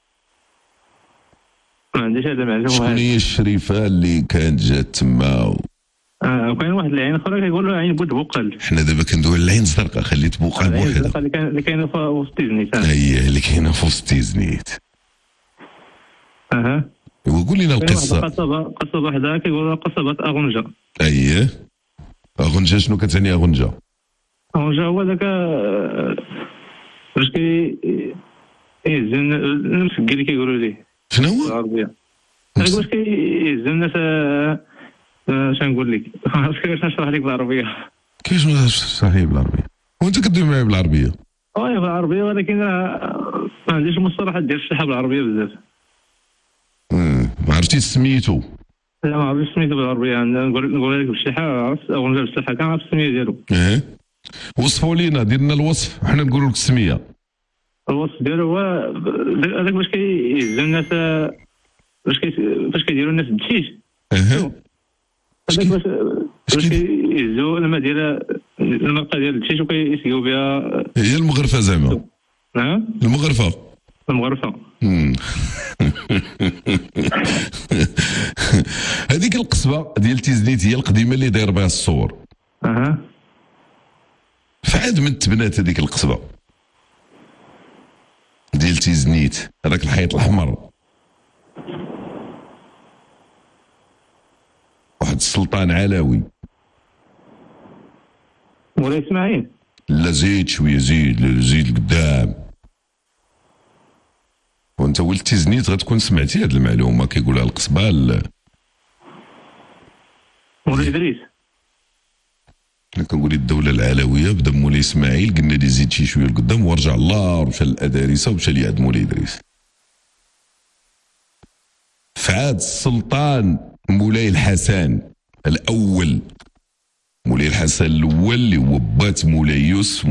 S13: ما عنديش هذا المعلومه.
S2: شكون هي الشريفه اللي كانت جات تما و...
S13: اه وكاين واحد العين اخرى كيقول له عين بوتبوقل.
S2: حنا دابا كندوي على العين الزرقاء خليت بوقال بوحدها.
S13: العين الزرقاء اللي كاينه في وسط تيزنيت.
S2: هي اللي كاينه في وسط تيزنيت.
S13: اها
S2: وقول لنا القصه.
S13: قصبه قصبه وحده كيقولوا قصبه اغنجه.
S2: اييه اغنجه شنو كتعني اغنجه؟
S13: اغنجه هو ذاك باش كي يهزن المسكر اللي كيقولوا ليه.
S2: شنو هو؟
S13: العربيه. واش كيهزن الناس اش نقول لك؟ كيفاش نشرح لك بالعربيه؟
S2: كيفاش نشرح لك بالعربيه؟ وانت كدوي معايا بالعربيه؟
S13: وي بالعربيه ولكن ما عنديش المصطلحات ديال الشحه بالعربيه بزاف.
S2: ما عرفتيش سميتو؟
S13: لا ما عرفتش سميتو بالعربيه نقول نقول لك بالشحه عرفت اغنجه بالشحه كنعرف السميه ديالو.
S2: اه وصفوا لينا، دير لنا الوصف وحنا نقولوا لك السميه.
S13: الوصف ديالو هو هذاك باش كيهزوا الناس، باش كي باش كيديروا الناس الدشيش.
S2: اها
S13: هذاك باش باش كيهزوا الماء ديال المرقه ديال الدشيش وكيسقيو بها.
S2: هي المغرفه زعما.
S13: نعم
S2: المغرفه
S13: المغرفه.
S2: هذيك القصبه ديال تيزنيت هي القديمه اللي داير بها الصور.
S13: اها
S2: فعاد من تبنات هذيك القصبه ديال تيزنيت، هذاك الحيط الاحمر، واحد السلطان علوي.
S13: مولاي اسماعيل.
S2: لا زيد شويه، زيد لا زيد لقدام. وانت ولد تيزنيت غتكون سمعتي هذه المعلومه كيقولها القصبه.
S13: مولاي ادريس.
S2: انا كنقول الدوله العلويه بدا مولاي اسماعيل، قلنا لي زيد شي شويه لقدام ورجع اللار ومشى للادارسه ومشى لعند مولاي ادريس. فعاد السلطان مولاي الحسن الاول، مولاي الحسن الاول اللي هو بات مولاي يوسف،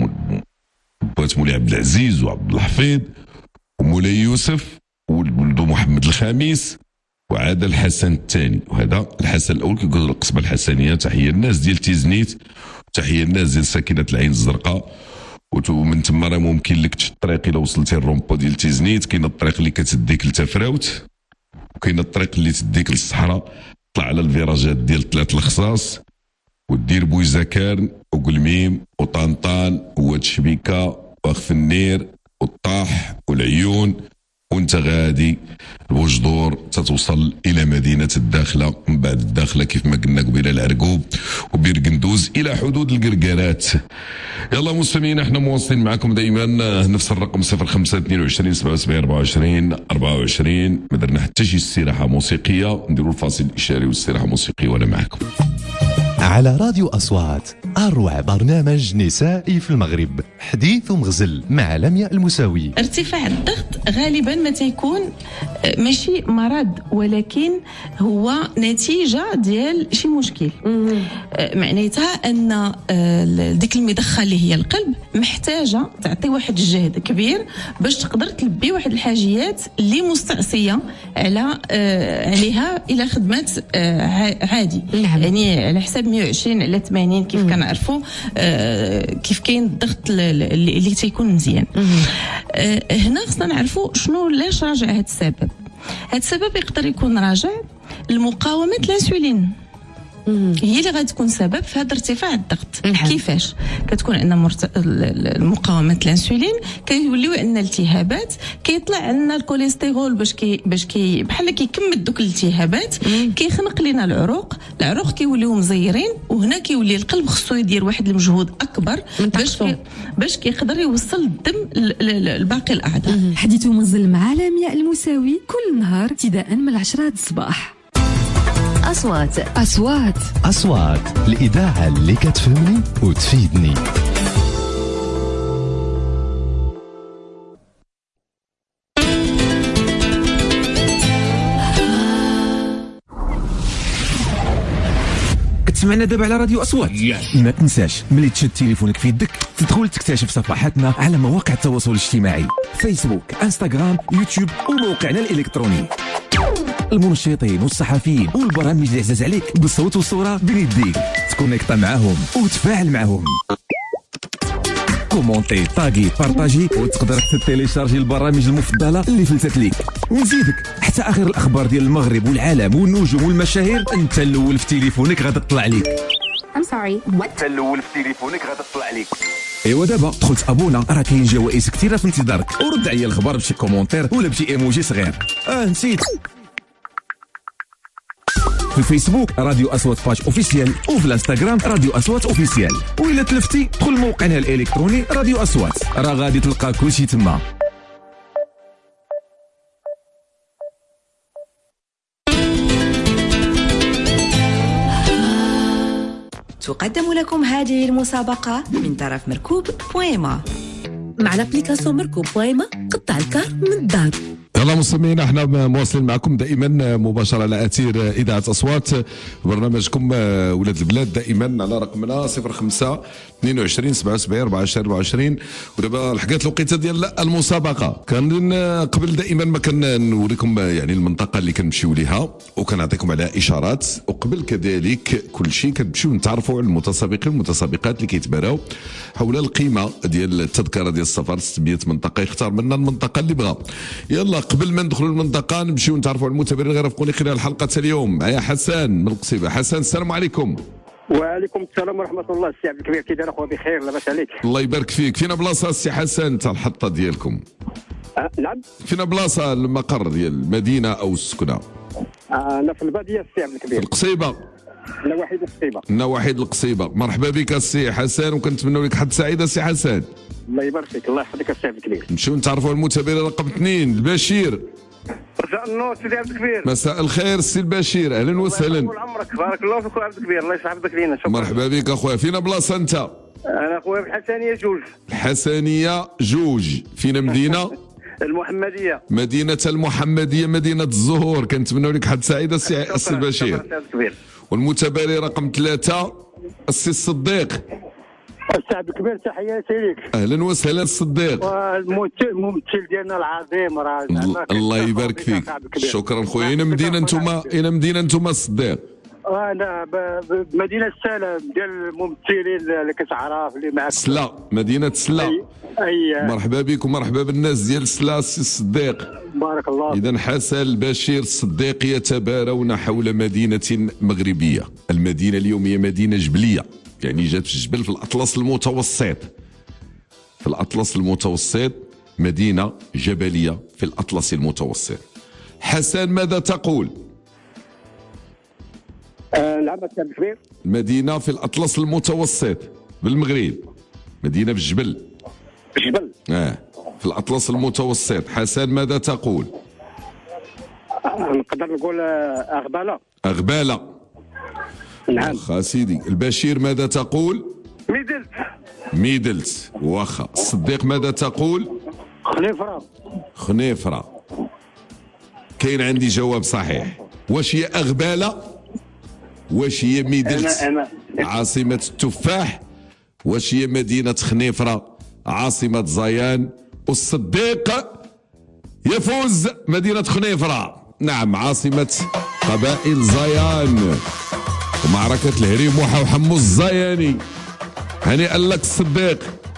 S2: بات مولاي عبد العزيز وعبد الحفيظ ومولاي يوسف وولدو محمد الخامس، وعاد الحسن الثاني. وهذا الحسن الاول كيقول القصبه الحسنيه. تحيه الناس ديال تيزنيت، تحيه الناس ديال ساكنه العين الزرقاء. ومن تما راه ممكن لك تشد الطريق الا وصلتي الرومبو ديال تيزنيت. كاين الطريق اللي كتديك لتفراوت، وكاين الطريق اللي تديك للصحراء، طلع على الفيراجات ديال ثلاث الخصاص ودير بويزكارن وقلميم وطنطان وواد شبيكه واخف النير والطاح والعيون، وانت غادي الوجدور تتوصل الى مدينه الداخله. من بعد الداخله كيف ما قلنا قبيله العرقوب وبير قندوز الى حدود القرقارات. يلا مستمعينا، احنا مواصلين معكم دائما، نفس الرقم صفر خمسة اثنين وعشرين سبعة وسبعين أربعة وعشرين أربعة وعشرين. ما درنا حتى شي استراحه موسيقيه، نديروا الفاصل الاشاري والاستراحه الموسيقيه وانا معكم
S4: على راديو أصوات، أروع برنامج نسائي في المغرب، حديث ومغزل مع لمياء المساوي.
S14: ارتفاع الضغط غالبا ما تيكون ماشي مرض، ولكن هو نتيجة ديال شي مشكل. معناتها أن ديك المضخة اللي هي القلب محتاجة تعطي واحد الجهد كبير باش تقدر تلبي واحد الحاجيات اللي مستعصية على عليها إلى خدمات عادي. نعم. يعني على حساب مية وعشرين على ثمانين كيف كنعرفوا، آه كيف كاين الضغط اللي, اللي تيكون مزيان. آه هنا خصنا نعرفوا شنو علاش راجع هذا السبب. هذا السبب يقدر يكون راجع لمقاومه الانسولين، هي اللي غتكون سبب في هذا ارتفاع الضغط. كيفاش كتكون عندنا مرت... مقاومه الانسولين، كيوليو عندنا التهابات، كيطلع عندنا الكوليسترول باش كي باش كي بحال كيكمل دوك الالتهابات، كيخنق لنا العروق، العروق كيوليو مزيرين، وهنا كيولي القلب خصو يدير واحد المجهود اكبر باش كي... باش كيقدر يوصل الدم لباقي الاعضاء.
S15: حديث منزل مع لمياء المساوي كل نهار ابتداء من العشرة الصباح.
S5: أصوات
S15: أصوات
S4: أصوات الإذاعة اللي كتفهمني وتفيدني.
S16: كتسمعنا دابا على راديو أصوات. ما تنساش ملي تشد تليفونك في يدك تدخل تكتشف صفحاتنا على مواقع التواصل الاجتماعي، فيسبوك، انستغرام، يوتيوب وموقعنا الإلكتروني. المنشطين والصحفيين والبرامج اللي عزاز عليك بالصوت والصوره بين يديك، تكونيكطا معاهم وتفاعل معاهم، كومونتي، طاغي، بارطاجي، وتقدر حتى تيليشارجي البرامج المفضله اللي فلتت ليك. ونزيدك حتى اخر الاخبار ديال المغرب والعالم والنجوم والمشاهير انت الاول في تليفونك غادا تطلع ليك.
S17: I'm sorry what؟
S16: انت الاول في تليفونك غادا تطلع ليك. ايوا دابا دخلت ابونا، راه كاين جوائز كثيره في انتظارك، ورد عليا الخبر بشي كومونتير ولا بشي ايموجي صغير. اه نسيت، في الفيسبوك راديو أصوات باج اوفيسيال، وفي الانستغرام راديو أصوات اوفيسيال، وإلا تلفتي دخل موقعنا الإلكتروني راديو أصوات، راه غادي تلقى كلشي تما.
S5: تقدم لكم هذه المسابقة من طرف مركوب بويما.
S6: مع لابليكاسيون مركوب بويما قطع الكار من الدار.
S2: يلا مستمعينا، احنا مواصلين معكم دائما مباشره على اثير اذاعه اصوات، برنامجكم ولاد البلاد دائما على رقمنا صفر خمسة اثنين وعشرين سبعة وسبعين أربعة وعشرين أربعة وعشرين. ودابا لحقات الوقيته ديال المسابقه. كان قبل دائما ما كنوريكم يعني المنطقه اللي كنمشيو ليها وكنعطيكم على اشارات، وقبل كذلك كل شيء كنمشيو نتعرفوا على المتسابقين والمتسابقات اللي كيتباراو حول القيمه ديال التذكره ديال السفر ستمية منطقه، يختار منا المنطقه اللي بغا. يلا قبل ما ندخلوا المنطقه نمشيو نتعرفوا على المتابعين اللي غيرافقوني خلال حلقه اليوم. معايا حسن من القصيبه. حسن السلام عليكم.
S18: وعليكم السلام ورحمه الله. السي عبد الكبير كي داير اخويا؟ بخير لاباس عليك؟
S2: الله يبارك فيك. فينا بلاصه السي حسن تاع الحطه ديالكم؟
S18: أه نعم.
S2: فينا بلاصه المقر ديال المدينه او السكنه؟
S18: أه انا في الباديه السي عبد الكبير.
S2: في القصيبه؟
S18: نواحي القصيبه.
S2: نواحي القصيبه. مرحبا بك السي حسن وكنتمنوا لك حد سعيده السي حسن.
S18: الله يبارك فيك. الله يحفظك السي عبد الكبير.
S2: نمشيو نتعرفوا على المتابع رقم اثنين البشير.
S18: مساء النور سيدي عبد الكبير.
S2: مساء الخير السي البشير، اهلا وسهلا.
S18: طول عمرك، بارك الله فيك عبد الكبير، الله يسعدك لينا. شكرا.
S2: مرحبا بك اخويا. فينا بلاصه انت؟
S18: انا اخويا في الحسنيه جوج.
S2: الحسنيه جوج. فينا مدينه؟
S18: المحمديه.
S2: مدينه المحمديه، مدينه الزهور. كنتمنوا لك حد سعيده السي البشير.
S18: شكرا عبد الكبير.
S2: والمتابع رقم ثلاثه السي الصديق.
S18: السي عبد الكبير تحياتي لك.
S2: اهلا وسهلا الصديق.
S18: والممثل ديالنا العظيم راه
S2: الله يبارك فيك. شكرا خويا. اين مدينه انتم؟ اين مدينه انتم الصديق؟
S18: انا بمدينه السلام ديال الممثلين اللي كتعرف اللي معك.
S2: سلا، مدينه سلا.
S18: اي
S2: مرحبا بك ومرحبا بالناس ديال سلا السي الصديق.
S18: بارك الله.
S2: اذا حسن البشير الصديق يتبارون حول مدينه مغربيه. المدينه اليوم هي مدينه جبليه، يعني جات في الجبل في الاطلس المتوسط. في الاطلس المتوسط مدينه جبليه في الاطلس المتوسط. حسن ماذا تقول؟
S18: آه نعم السي عبد الكبير.
S2: مدينه في الاطلس المتوسط بالمغرب، مدينه في الجبل.
S18: الجبل؟
S2: اه في الاطلس المتوسط. حسن ماذا تقول؟
S18: آه نقدر نقول اغباله.
S2: اغباله.
S18: نعم.
S2: واخا سيدي. البشير ماذا تقول؟
S18: ميدلت.
S2: ميدلت. واخا. الصديق ماذا تقول؟
S18: خنيفره.
S2: خنيفره. كاين عندي جواب صحيح. واش هي اغباله؟ واش هي ميدلت
S18: أنا أنا.
S2: عاصمة التفاح؟ واش هي مدينة خنيفرة عاصمة زيان؟ والصديق يفوز مدينة خنيفرة، نعم عاصمة قبائل زيان ومعركة الهريم وحا وحمو الزياني. هنيئا لك الصديق.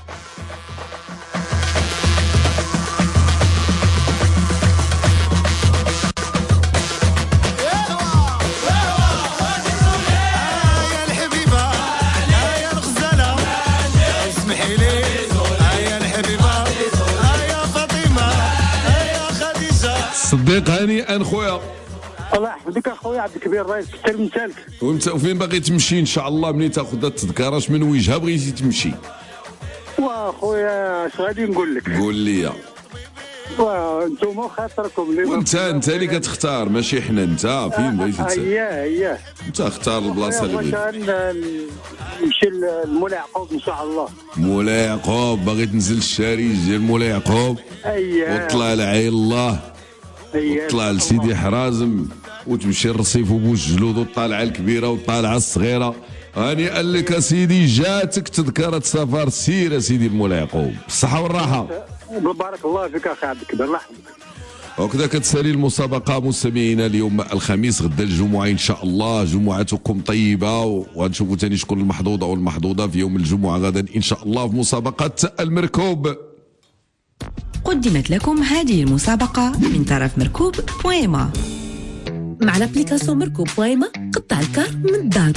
S2: صديق هنيئا خويا.
S18: الله يحفظك اخويا عبد الكبير، الله يكثر من سالك.
S2: وانت وفين باغي تمشي ان شاء الله منين تاخذ التذكره؟ اش من وجهه بغيتي تمشي؟
S18: واخويا اش غادي نقول لك؟
S2: قول لي.
S18: وانتم خاطركم اللي
S2: وانت انت اللي كتختار ماشي حنا. انت فين بغيتي تسافر؟
S18: اييه اييه
S2: انت اختار البلاصه اللي بغيتي.
S18: نمشي لمولاي يعقوب ان شاء الله.
S2: مولاي يعقوب باغي تنزل الشاري ديال مولاي يعقوب؟
S18: اييه.
S2: وطلع لعين الله.
S18: اييه.
S2: وطلع لسيدي حرازم وتمشي للرصيف وبوش جلود والطالعه الكبيره والطالعه الصغيره. هانيئا لك سيدي، جاتك تذكره سفر. سير سيدي مولاي يعقوب بالصحه والراحه.
S18: بارك الله فيك اخي عبد الكبير، الله يحفظك.
S2: وكذا كتسالي المسابقه مستمعينا. اليوم الخميس، غدا الجمعه ان شاء الله. جمعتكم طيبه، وغنشوفوا ثاني شكون المحظوظ او المحظوظه في يوم الجمعه غدا ان شاء الله في مسابقه المركوب.
S5: قدمت لكم هذه المسابقه من طرف مركوب بويما.
S6: مع لابليكاسيون مركوب بويما قطع الكار من الدار.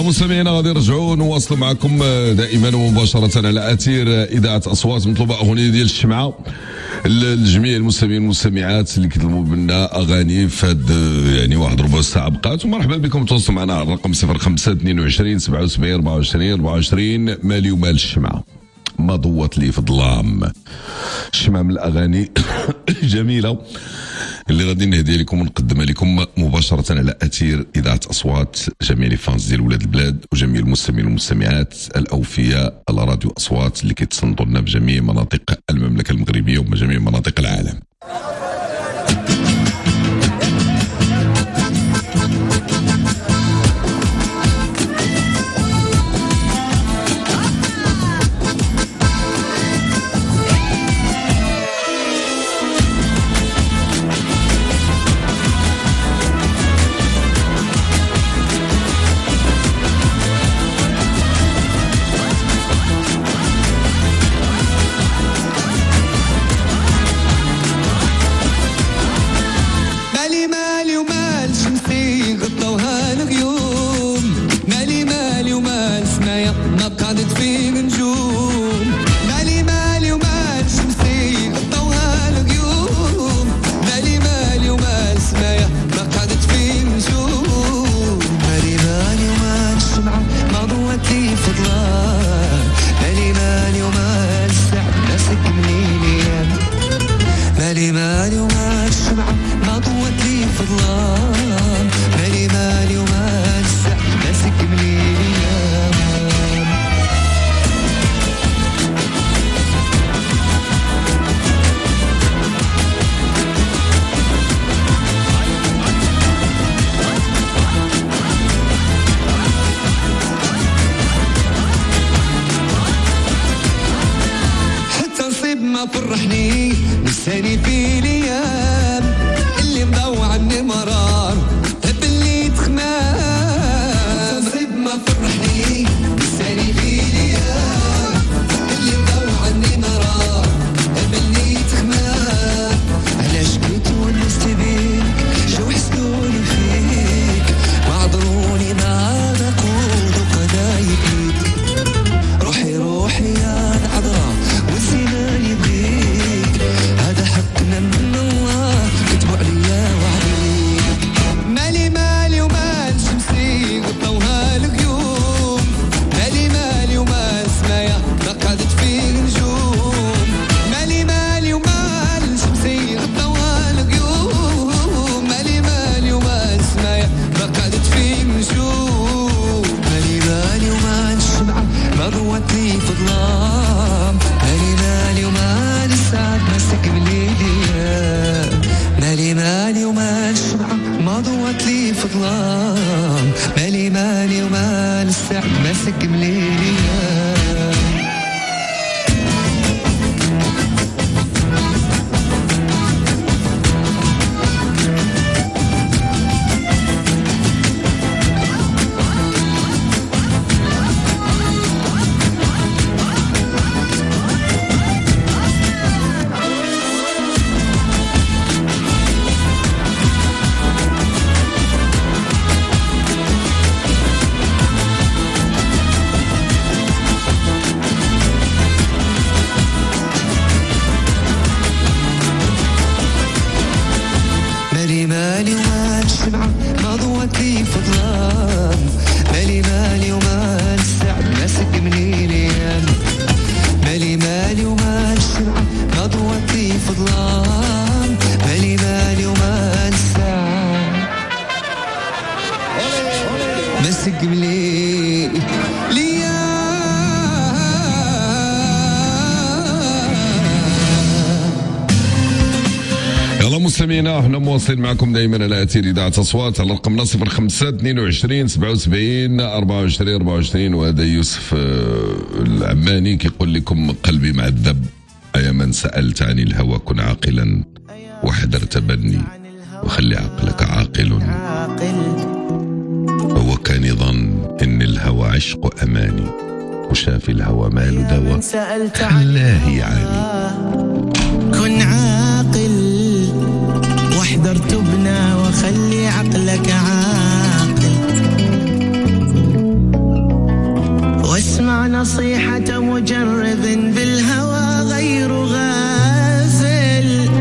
S2: مستمعينا غادي نرجعوا نواصلوا معكم دائما ومباشره على اثير اذاعه اصوات مطلوبه اغنيه ديال الشمعه لجميع المستمعين والمستمعات اللي كيطلبوا منا اغاني في هاد يعني واحد ربع ساعه بقات. ومرحبا بكم تواصلوا معنا على الرقم صفر خمسة اثنين وعشرين سبعة وسبعين أربعة وعشرين أربعة وعشرين. مالي ومال الشمعه ما ضوت لي في الظلام. الشمعه من الاغاني الجميله اللي غادي نهدي لكم ونقدمها لكم مباشرة على أثير إذاعة أصوات جميع لي فانز ديال ولاد البلاد وجميع المستمعين والمستمعات الأوفياء على راديو أصوات اللي كيتصنتوا لنا في جميع مناطق المملكة المغربية وجميع مناطق العالم.
S1: فرحني لساني في الايام اللي مضوع عني مرار باللي تخمام. نصيب ما فرحني لساني في الايام اللي مضوع عني مرار باللي تخمام. علاش كنت ونست بيك جو حسدوني فيك وعذروني ما نقول قضايا بيك. روحي روحي يا العذراء والزمان يبيك هذا حقنا من الله كتبوا عليا وعليك. مالي مالي ومال شمسي غطوها الغيوم. مالي مالي ومال سمايا ما قعدت فيه نجوم. مالي مالي ومال شمسي غطوها الغيوم. مالي مالي ومال سمايا ما قعدت فيه نجوم. مالي مالي ومال الشمعة ما ضوت لي في الظلام. مالي مالي ومال السعد ماسك بليديا. مالي مالي ومال الشمعة ما ضوت لي في ظلام. مالي مالي ومال السعد ماسك بليديا. مالي مالي ومال الشمعة ما ضوت لي في ظلام. مالي مالي ومال السعد ماسك من الايام. مالي مالي ومال الشمعة ما ضوت لي في ظلام. مالي مالي ومال السعد ماسك من الايام.
S2: يلا مستمعينا احنا مواصلين معكم دائما على اثير اذاعه اصوات على رقمنا صفر خمسة اثنين وعشرين سبعة وسبعين أربعة وعشرين أربعة وعشرين. وهذا يوسف العماني كيقول لكم قلبي معذب ايا من سالت عن الهوى كن عاقلا واحذر تبني وخلي عقلك عاقل. هو كان يظن ان الهوى عشق اماني وشاف الهوى مال دواء خلاه يعاني.
S19: كن عاقل واحذر تبنى وخلي عقلك عاقل. مجرب بالهوى غير غافل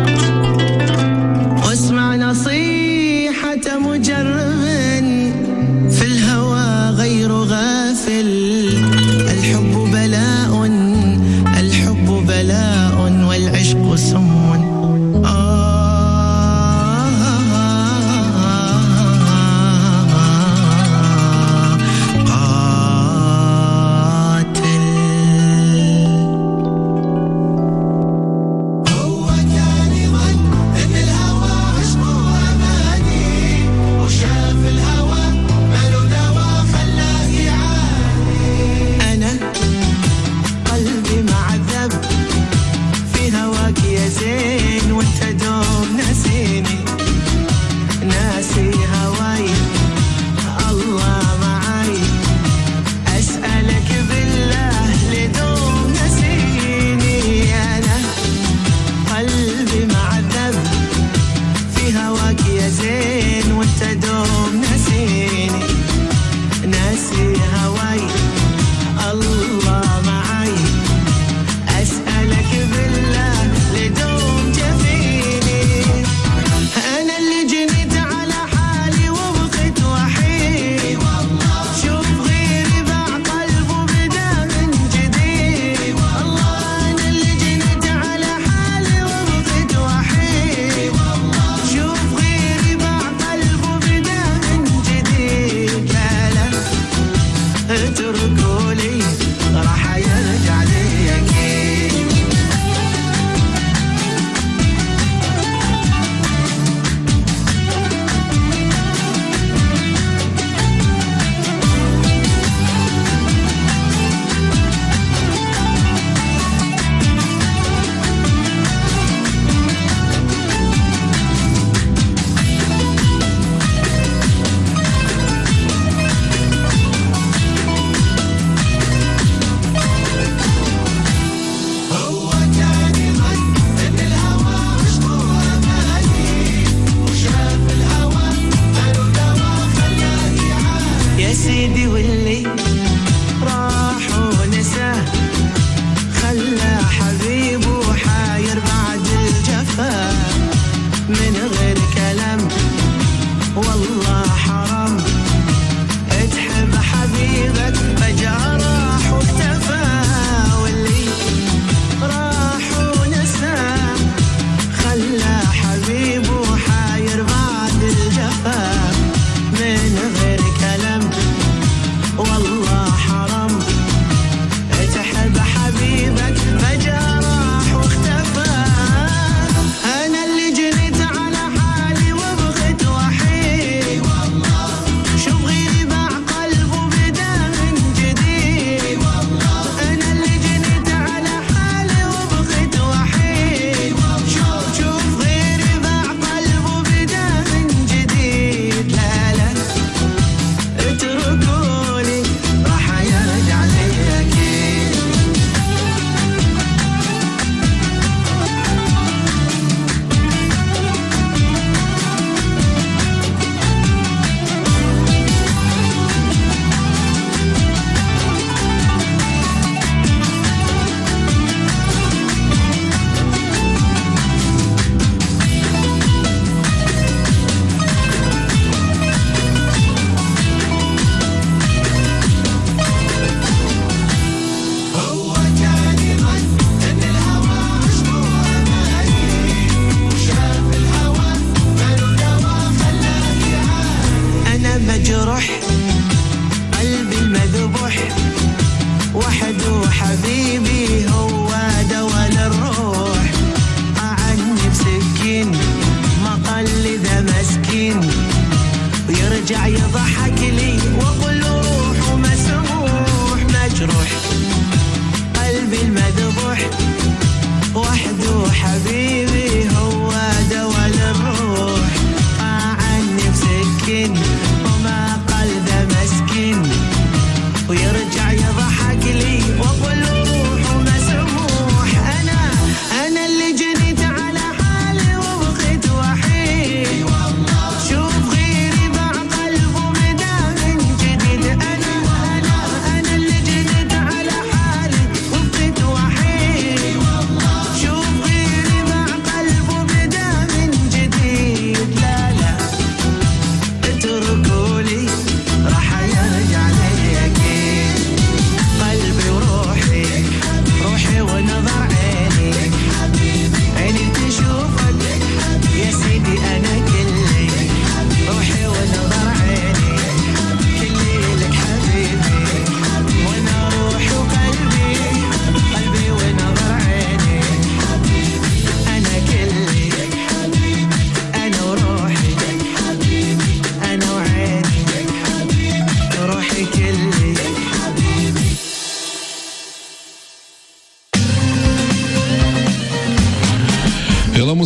S19: واسمع نصيحة مجرب في الهوى غير غافل الحب بلاء الحب بلاء والعشق سم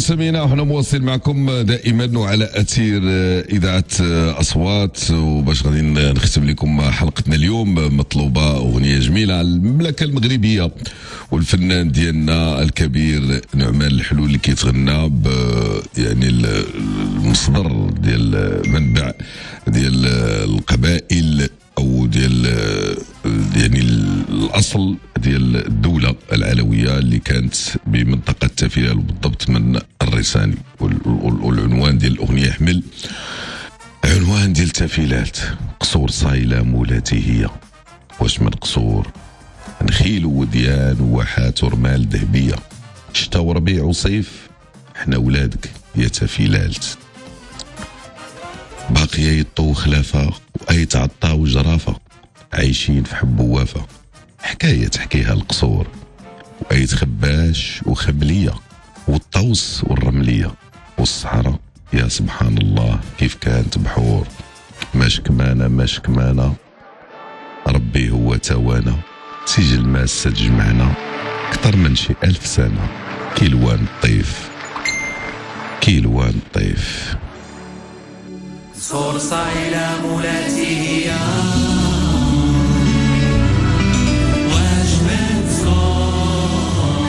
S2: مستمعينا، وحنا مواصلين معكم دائما وعلى اثير اذاعه اصوات، وباش غادي نختم لكم حلقتنا اليوم مطلوبه اغنيه جميله على المملكه المغربيه والفنان ديالنا الكبير نعمان الحلول اللي كيتغنى ب يعني المصدر ديال منبع ديال القبائل او ديال يعني الاصل ديال الدوله العلويه اللي كانت بمنطقه تافيلال وبالضبط من الريساني، والعنوان ديال الاغنيه يحمل عنوان ديال تافيلات. قصور صايله مولاتي هي، واش من قصور نخيل وديان وواحات ورمال ذهبيه، شتا وربيع وصيف احنا ولادك يا تافيلالت، باقيه يطو خلافه واي تعطى وجرافه، عايشين في حب ووافه، حكايه تحكيها القصور واي خباش وخبليه، والطوس والرمليه والصحراء يا سبحان الله كيف كانت بحور، ماش كمانه ماش كمانه ربي هو توانا، سجل ماسة تجمعنا اكثر من شي ألف سنه، كيلوان الطيف كيلوان الطيف.
S19: صور صايلة مولاتي هي، واش من صور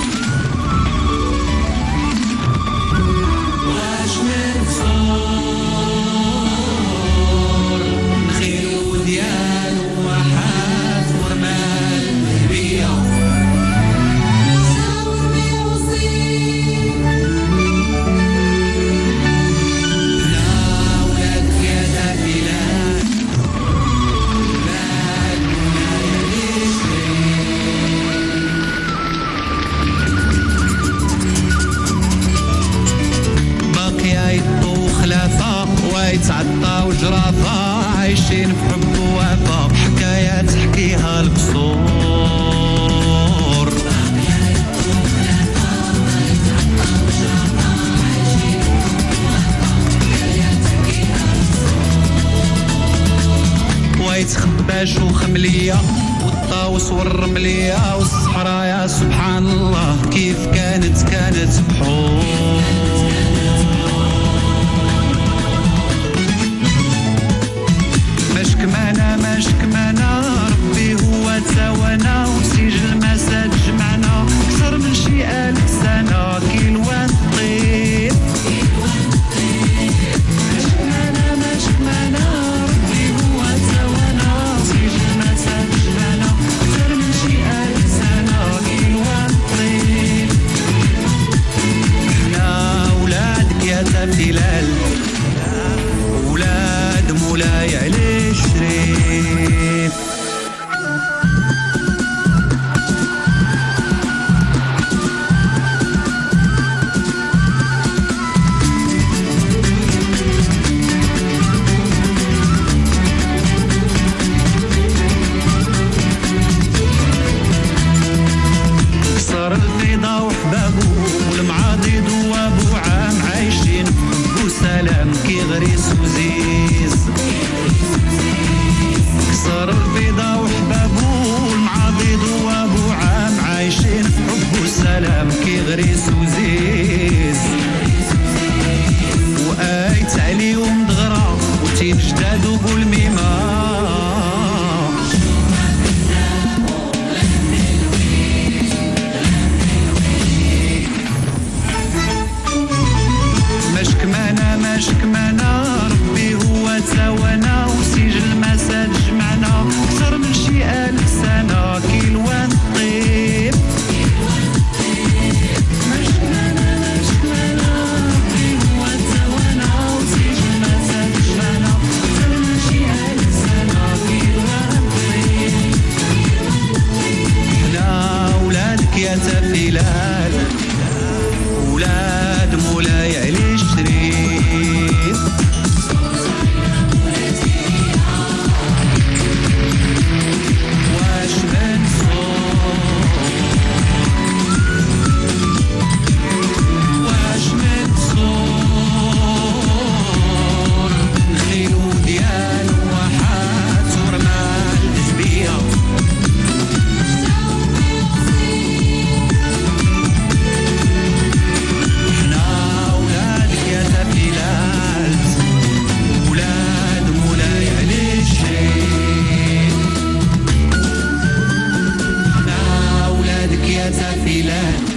S19: واش من صور نخيل وديان وواحات ورمال ذهبية، يتعطى وجرافة، عايشين في حب ووفا، حكاية تحكيها القصور، ويتخباش وخملية، والطاوس والرملية والصحراء يا سبحان الله كيف كانت كانت بحور، كمانا ماش كمانا ربي هو توانا، وسجل مسا تجمعنا كثر من شي ألف سنة، كيلوان الطيب ماش كمانا ماش كمانا ربي هو توانا، وسجل مسا تجمعنا كثر من شي ألف سنة، كيلوان الطيب احنا ولادك يا تافيلال، ولاد مولاي عليه الشريف. كسر البيضة وحبابو والمعاضد وابو عام، عايشين في حب وسلام كي غريس وزيز، كسر البيضة وحبابو والمعاضد وابو عام، عايشين في حب وسلام كي غريس وزيز، وآيت عليهم دغرا وتين جداد وقول ميما، ماش كمانا ماش كمانا ربي هو توانا، وسجل مسا تجمعنا كثر من شي ألف سنة، كيلوان الطيب ماش كمانا ماش كمانا ربي هو توانا، وسجل مسا تجمعنا كثر من شي ألف سنة. ثلاثة فلان